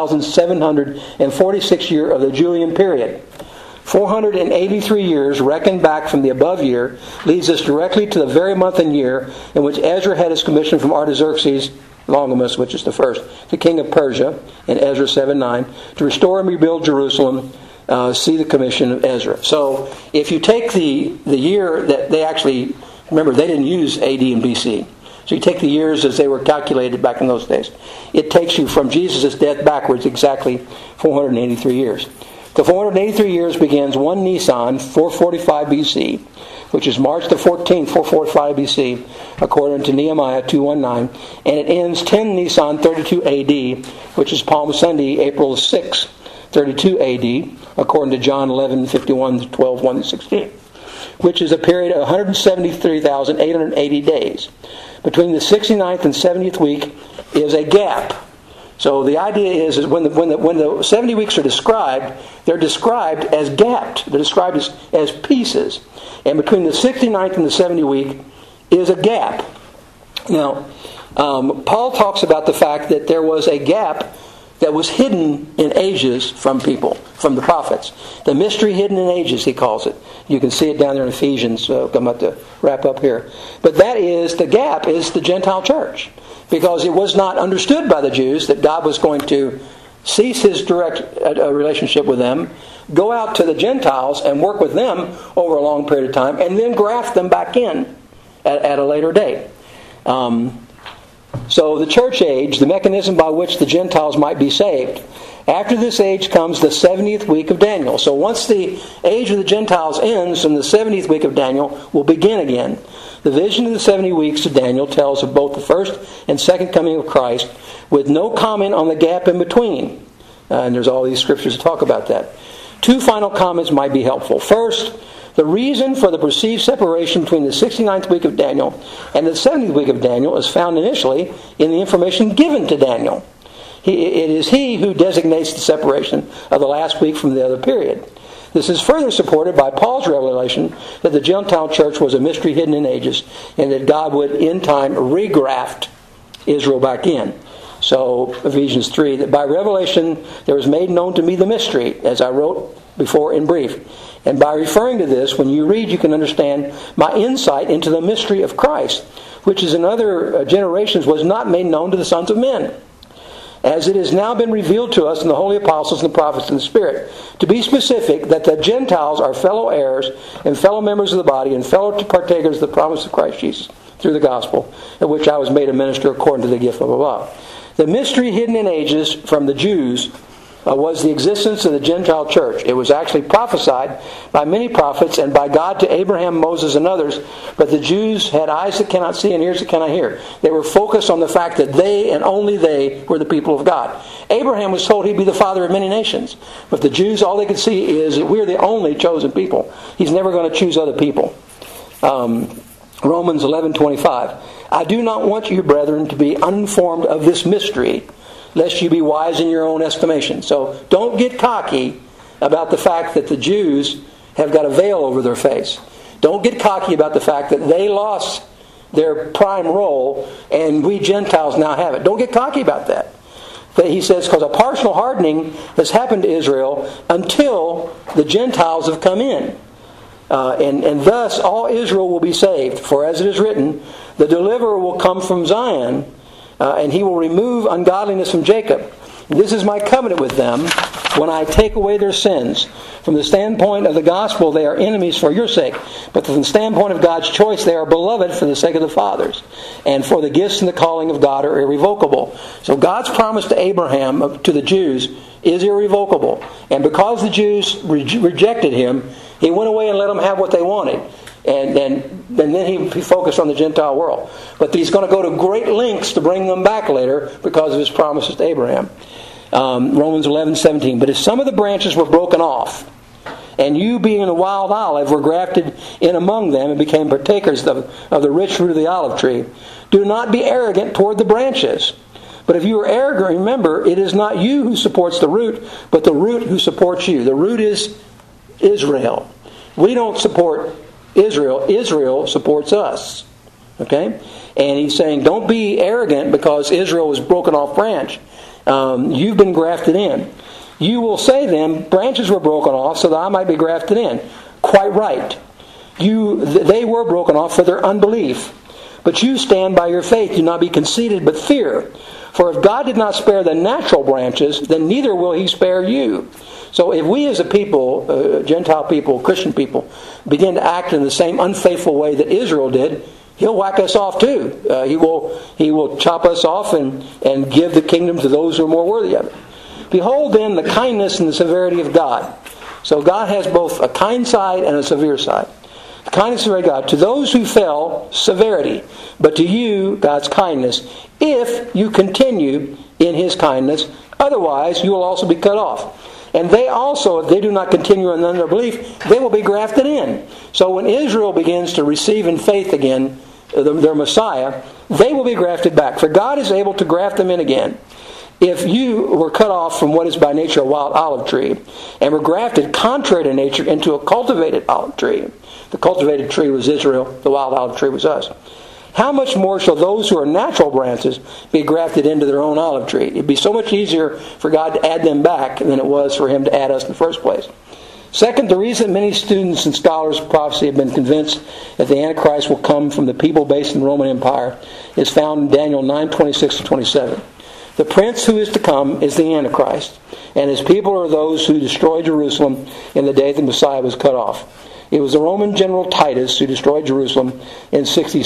4,746 year of the Julian period. 483 years reckoned back from the above year leads us directly to the very month and year in which Ezra had his commission from Artaxerxes Longimus, which is the first, the king of Persia, in Ezra 7:9, to restore and rebuild Jerusalem. See the commission of Ezra. So if you take the year that they actually, remember they didn't use AD and BC. So you take the years as they were calculated back in those days. It takes you from Jesus' death backwards exactly 483 years. The 483 years begins 1 Nisan, 445 BC, which is March the 14th, 445 BC, according to Nehemiah 2:19, and it ends 10 Nisan, 32 AD, which is Palm Sunday, April 6, 32 AD, according to John 11:51, 12, 1 to 16, which is a period of 173,880 days. Between the 69th and 70th week is a gap. So the idea is when the 70 weeks are described, they're described as gapped. They're described as pieces. And between the 69th and the 70th week is a gap. Now, Paul talks about the fact that there was a gap that was hidden in ages from people, from the prophets. The mystery hidden in ages, he calls it. You can see it down there in Ephesians, so I'm about to wrap up here. But the gap is the Gentile church. Because it was not understood by the Jews that God was going to cease his direct relationship with them, go out to the Gentiles and work with them over a long period of time, and then graft them back in at a later date. So the church age, the mechanism by which the Gentiles might be saved. After this age comes the 70th week of Daniel. So once the age of the Gentiles ends, then the 70th week of Daniel will begin again. The vision of the 70 weeks of Daniel tells of both the first and second coming of Christ, with no comment on the gap in between. And there's all these scriptures that talk about that. Two final comments might be helpful. First, the reason for the perceived separation between the 69th week of Daniel and the 70th week of Daniel is found initially in the information given to Daniel. It is he who designates the separation of the last week from the other period. This is further supported by Paul's revelation that the Gentile church was a mystery hidden in ages and that God would in time regraft Israel back in. So Ephesians 3, that by revelation there was made known to me the mystery, as I wrote before in brief. And by referring to this, when you read, you can understand my insight into the mystery of Christ, which is in other generations was not made known to the sons of men, as it has now been revealed to us in the holy apostles and the prophets and the Spirit. To be specific, that the Gentiles are fellow heirs and fellow members of the body and fellow partakers of the promise of Christ Jesus through the gospel, of which I was made a minister according to the gift of above. The mystery hidden in ages from the Jews was the existence of the Gentile church. It was actually prophesied by many prophets and by God to Abraham, Moses, and others, but the Jews had eyes that cannot see and ears that cannot hear. They were focused on the fact that they and only they were the people of God. Abraham was told he'd be the father of many nations, but the Jews, all they could see is that we're the only chosen people. He's never going to choose other people. Romans 11:25. I do not want you, brethren, to be uninformed of this mystery, lest you be wise in your own estimation. So don't get cocky about the fact that the Jews have got a veil over their face. Don't get cocky about the fact that they lost their prime role and we Gentiles now have it. Don't get cocky about that. But he says, because a partial hardening has happened to Israel until the Gentiles have come in. And thus all Israel will be saved. For as it is written, the deliverer will come from Zion, and he will remove ungodliness from Jacob. This is my covenant with them, when I take away their sins. From the standpoint of the gospel, they are enemies for your sake. But from the standpoint of God's choice, they are beloved for the sake of the fathers. And for the gifts and the calling of God are irrevocable. So God's promise to Abraham, to the Jews, is irrevocable. And because the Jews rejected him, he went away and let them have what they wanted. And then he focused on the Gentile world. But he's going to go to great lengths to bring them back later because of his promises to Abraham. Romans 11:17. But if some of the branches were broken off, and you being a wild olive were grafted in among them and became partakers of the rich fruit of the olive tree, do not be arrogant toward the branches. But if you are arrogant, remember, it is not you who supports the root, but the root who supports you. The root is Israel. We don't support Israel. Israel supports us. Okay? And he's saying, don't be arrogant because Israel was a broken off branch. You've been grafted in. You will say then, branches were broken off so that I might be grafted in. Quite right. They were broken off for their unbelief. But you stand by your faith. Do not be conceited, but fear. For if God did not spare the natural branches, then neither will He spare you. So if we as a people, Gentile people, Christian people, begin to act in the same unfaithful way that Israel did, He'll whack us off too. He will chop us off and give the kingdom to those who are more worthy of it. Behold then the kindness and the severity of God. So God has both a kind side and a severe side. The kindness and severity of God. To those who fell, severity. But to you, God's kindness, if you continue in His kindness. Otherwise, you will also be cut off. And they also, if they do not continue in their belief, they will be grafted in. So when Israel begins to receive in faith again their Messiah, they will be grafted back. For God is able to graft them in again. If you were cut off from what is by nature a wild olive tree, and were grafted contrary to nature into a cultivated olive tree, the cultivated tree was Israel, the wild olive tree was us, how much more shall those who are natural branches be grafted into their own olive tree? It'd be so much easier for God to add them back than it was for Him to add us in the first place. Second, the reason many students and scholars of prophecy have been convinced that the Antichrist will come from the people based in the Roman Empire is found in Daniel 9:26-27. The prince who is to come is the Antichrist, and his people are those who destroyed Jerusalem in the day the Messiah was cut off. It was the Roman general Titus who destroyed Jerusalem in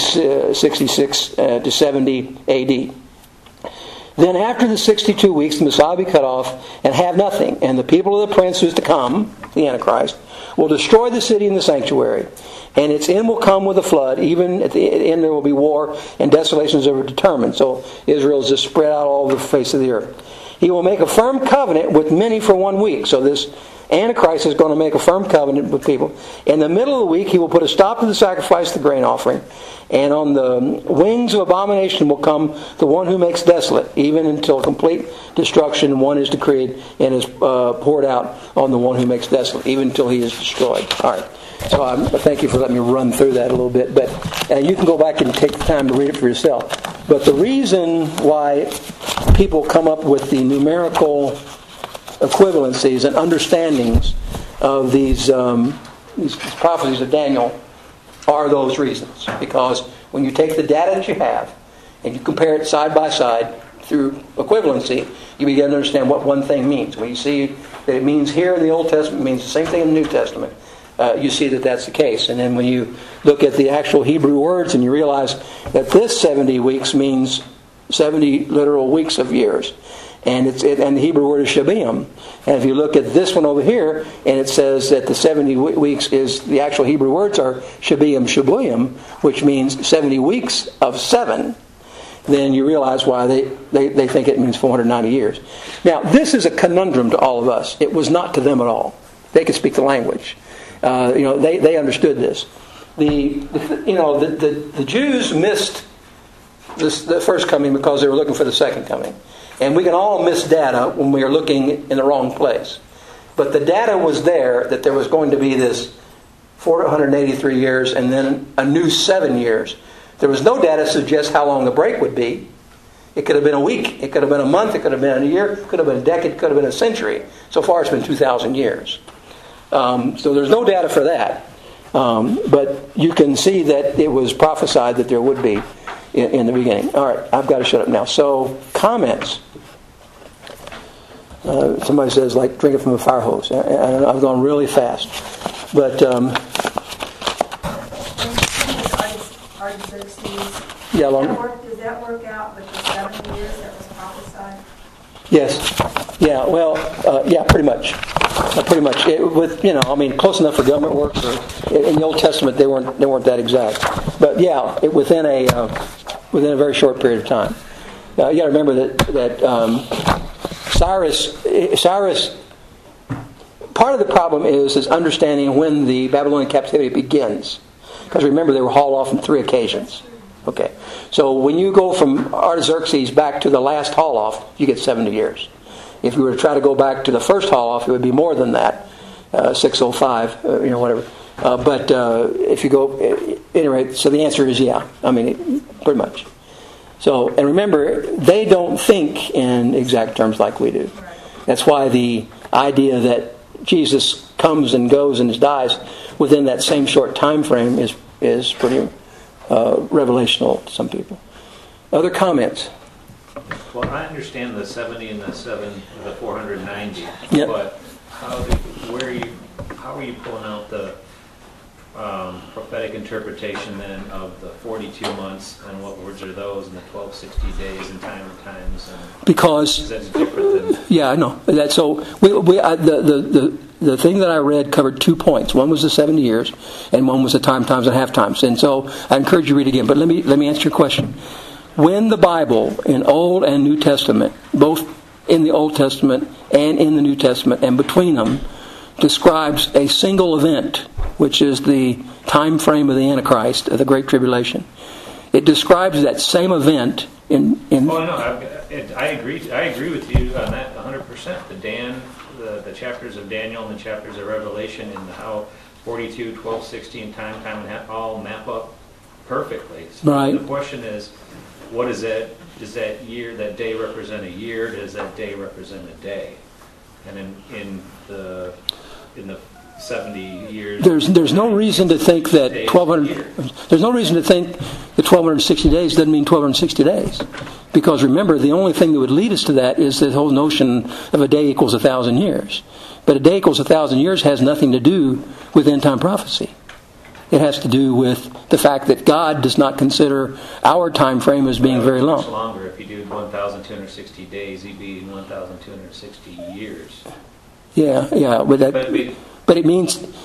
66 to 70 A.D. Then after the 62 weeks, the Messiah will be cut off and have nothing. And the people of the prince who is to come, the Antichrist, will destroy the city and the sanctuary. And its end will come with a flood. Even at the end there will be war and desolations are determined. So Israel is just spread out all over the face of the earth. He will make a firm covenant with many for 1 week. So this Antichrist is going to make a firm covenant with people. In the middle of the week, he will put a stop to the sacrifice, the grain offering. And on the wings of abomination will come the one who makes desolate, even until complete destruction. One is decreed and is poured out on the one who makes desolate, even until he is destroyed. All right. So thank you for letting me run through that a little bit. But you can go back and take the time to read it for yourself. But the reason why people come up with the numerical equivalencies and understandings of these prophecies of Daniel are those reasons. Because when you take the data that you have and you compare it side by side through equivalency, you begin to understand what one thing means. When you see that it means here in the Old Testament, it means the same thing in the New Testament, you see that that's the case. And then when you look at the actual Hebrew words and you realize that this 70 weeks means 70 literal weeks of years. And the Hebrew word is Shebeim. And if you look at this one over here, and it says that the 70 weeks is, the actual Hebrew words are Shebeim, Shebuyim, which means 70 weeks of 7, then you realize why they think it means 490 years. Now, this is a conundrum to all of us. It was not to them at all. They could speak the language. They understood this. The Jews missed the first coming because they were looking for the second coming. And we can all miss data when we are looking in the wrong place. But the data was there that there was going to be this 483 years and then a new 7 years. There was no data to suggest how long the break would be. It could have been a week. It could have been a month. It could have been a year. It could have been a decade. It could have been a century. So far it's been 2,000 years. So there's no data for that. But you can see that it was prophesied that there would be in the beginning. All right, I've got to shut up now. So, comments. Somebody says like drinking from a fire hose. I've gone really fast, but Artaxerxes. yeah, Does that work out with the 70 years that was prophesied? Yes. Yeah. Well. Yeah. Pretty much. Pretty much. Close enough for government work. In the Old Testament, they weren't that exact. But yeah, within a very short period of time. Now you got to remember that Cyrus. Part of the problem is understanding when the Babylonian captivity begins, because remember they were hauled off on 3 occasions. Okay, so when you go from Artaxerxes back to the last haul off, you get 70 years. If you were to try to go back to the first haul off, it would be more than that, 605, whatever. But if you go, anyway, so the answer is yeah. Pretty much. So, and remember, they don't think in exact terms like we do. That's why the idea that Jesus comes and goes and dies within that same short time frame is pretty revelational to some people. Other comments? Well, I understand the 70 and the 490. Yep. But how are you pulling out the prophetic interpretation then of the 42 months, and what words are those, and the 1260 days and time of times? Because that's different than... Yeah, I know. So the thing that I read covered 2 points. One was the 70 years, and one was the times and half times. And so I encourage you to read again. But let me answer your question. When the Bible in Old and New Testament, both in the Old Testament and in the New Testament, and between them, describes a single event, which is the time frame of the Antichrist, of the Great Tribulation, it describes that same event in. Oh no, I agree. I agree with you on that 100%. The chapters of Daniel and the chapters of Revelation and how 42, 12, 16, time and all map up perfectly. So right. The question is, what is that? Does that day represent a year? Does that day represent a day? And in the 70 years, there's no reason to think that 1200. There's no reason to think that 1260 days doesn't mean 1260 days, because remember, the only thing that would lead us to that is the whole notion of a day equals 1,000 years. But a day equals 1,000 years has nothing to do with end time prophecy. It has to do with the fact that God does not consider our time frame as being very long. Much longer. If you do 1,260 days, he'd be in 1,260 years. Yeah, but it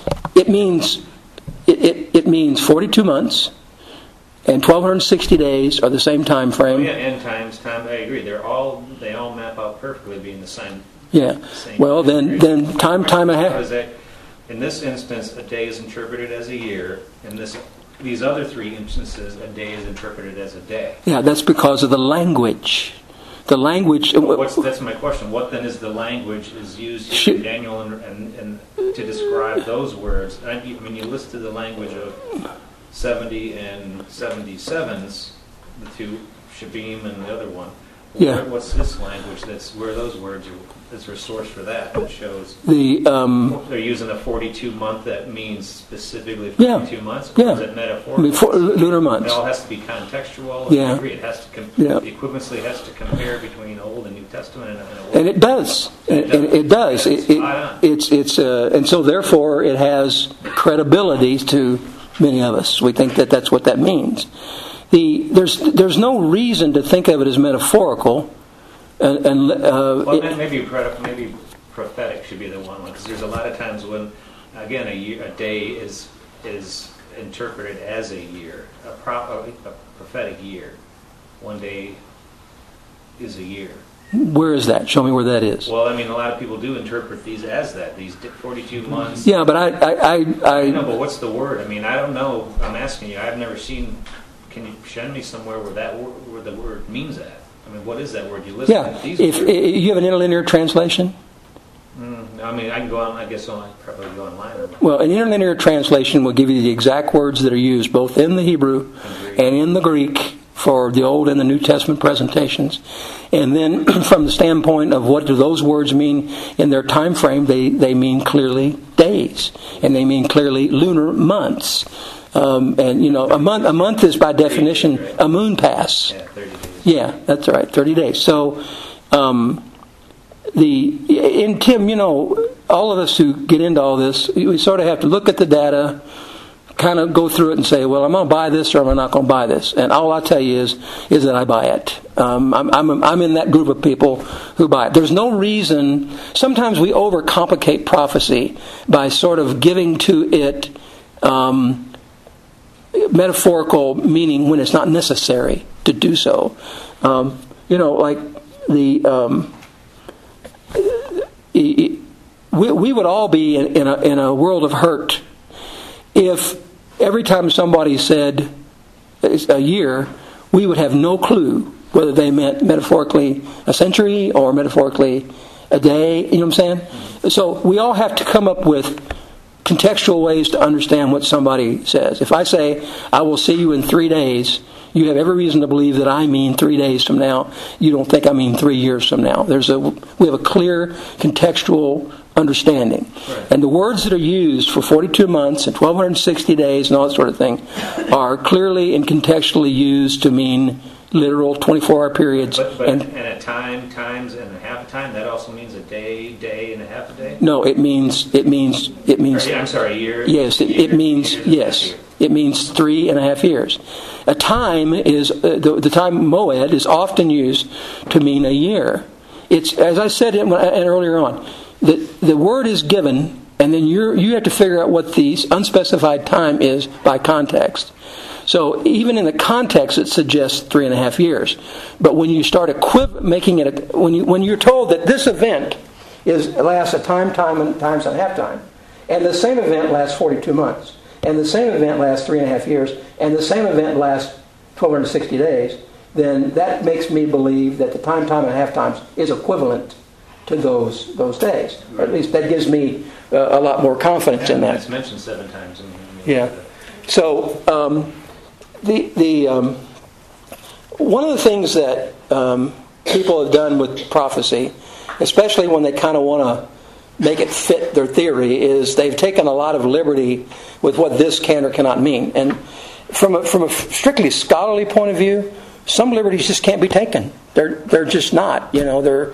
means 42 months and 1,260 days are the same time frame. Oh, yeah, end times, time. I agree. They all map out perfectly, being the same. Yeah. Well, then time and a half. In this instance, a day is interpreted as a year. In these other 3 instances, a day is interpreted as a day. Yeah, that's because of the language. The language. That's my question. What then is the language is used here in Daniel and to describe those words? When you listen to the language of 70 and 77s, the 2 Shabim and the other one. Yeah. What's this language? That's where those words are. Is there a source for that? That shows they're using a 42 month. That means specifically 42 months. Yeah. Or is it metaphorical? Lunar months. It all has to be contextual. Yeah. I agree. It has to the equivalency has to compare between Old and New Testament. And it does. It does. And so therefore it has credibility to many of us. We think that that's what that means. There's no reason to think of it as metaphorical. Maybe prophetic should be the one, because there's a lot of times when, again, a day is interpreted as a year, a prophetic year. One day is a year. Where is that? Show me where that is. Well, a lot of people do interpret these as that. These 42 months. Yeah, but I know, but what's the word? I don't know. I'm asking you. I've never seen. Can you show me somewhere where the word means that? What is that word? You listen to these if you have an interlinear translation? I can go on. I guess I'll probably go online. Well, an interlinear translation will give you the exact words that are used both in the Hebrew and in the Greek for the Old and the New Testament presentations. And then from the standpoint of what do those words mean in their time frame, they mean clearly days. And they mean clearly lunar months. A month is by definition a moon pass. Yeah, 30 days. Yeah, that's right, 30 days. So, And Tim, all of us who get into all this, we sort of have to look at the data, kind of go through it and say, well, I'm going to buy this or I'm not going to buy this. And all I'll tell you is that I buy it. I'm in that group of people who buy it. There's no reason. Sometimes we overcomplicate prophecy by sort of giving to it metaphorical meaning when it's not necessary to do so. Like we would all be in a world of hurt if every time somebody said a year, we would have no clue whether they meant metaphorically a century or metaphorically a day. You know what I'm saying? So we all have to come up with contextual ways to understand what somebody says. If I say, I will see you in 3 days, you have every reason to believe that I mean 3 days from now. You don't think I mean 3 years from now. We have a clear contextual understanding. Right. And the words that are used for 42 months and 1,260 days and all that sort of thing are clearly and contextually used to mean literal 24-hour periods. But and a time, times, and a half a time, that also means a day, day and a half a day? No, it means. I'm sorry, a year. Yes, it means, yes. It means 3.5 years. A time is, the time moed is often used to mean a year. It's, as I said earlier on, the word is given, and then you have to figure out what the unspecified time is by context. So even in the context, it suggests 3.5 years. But when you start making it, when you're told that this event lasts a time, and times and a half time, and the same event lasts 42 months, and the same event lasts 3.5 years, and the same event lasts 1,260 days, then that makes me believe that the time, and a half times is equivalent to those days. Or at least that gives me a lot more confidence in that. It's mentioned 7 times. Yeah. So one of the things that people have done with prophecy, especially when they kind of want to make it fit their theory, is they've taken a lot of liberty with what this can or cannot mean. And from a strictly scholarly point of view, some liberties just can't be taken. They're just not. They're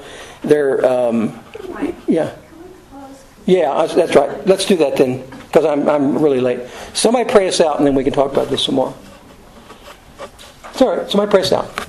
yeah. Yeah, that's right. Let's do that then, because I'm really late. Somebody pray us out, and then we can talk about this some more. It's all right. Somebody pray us out.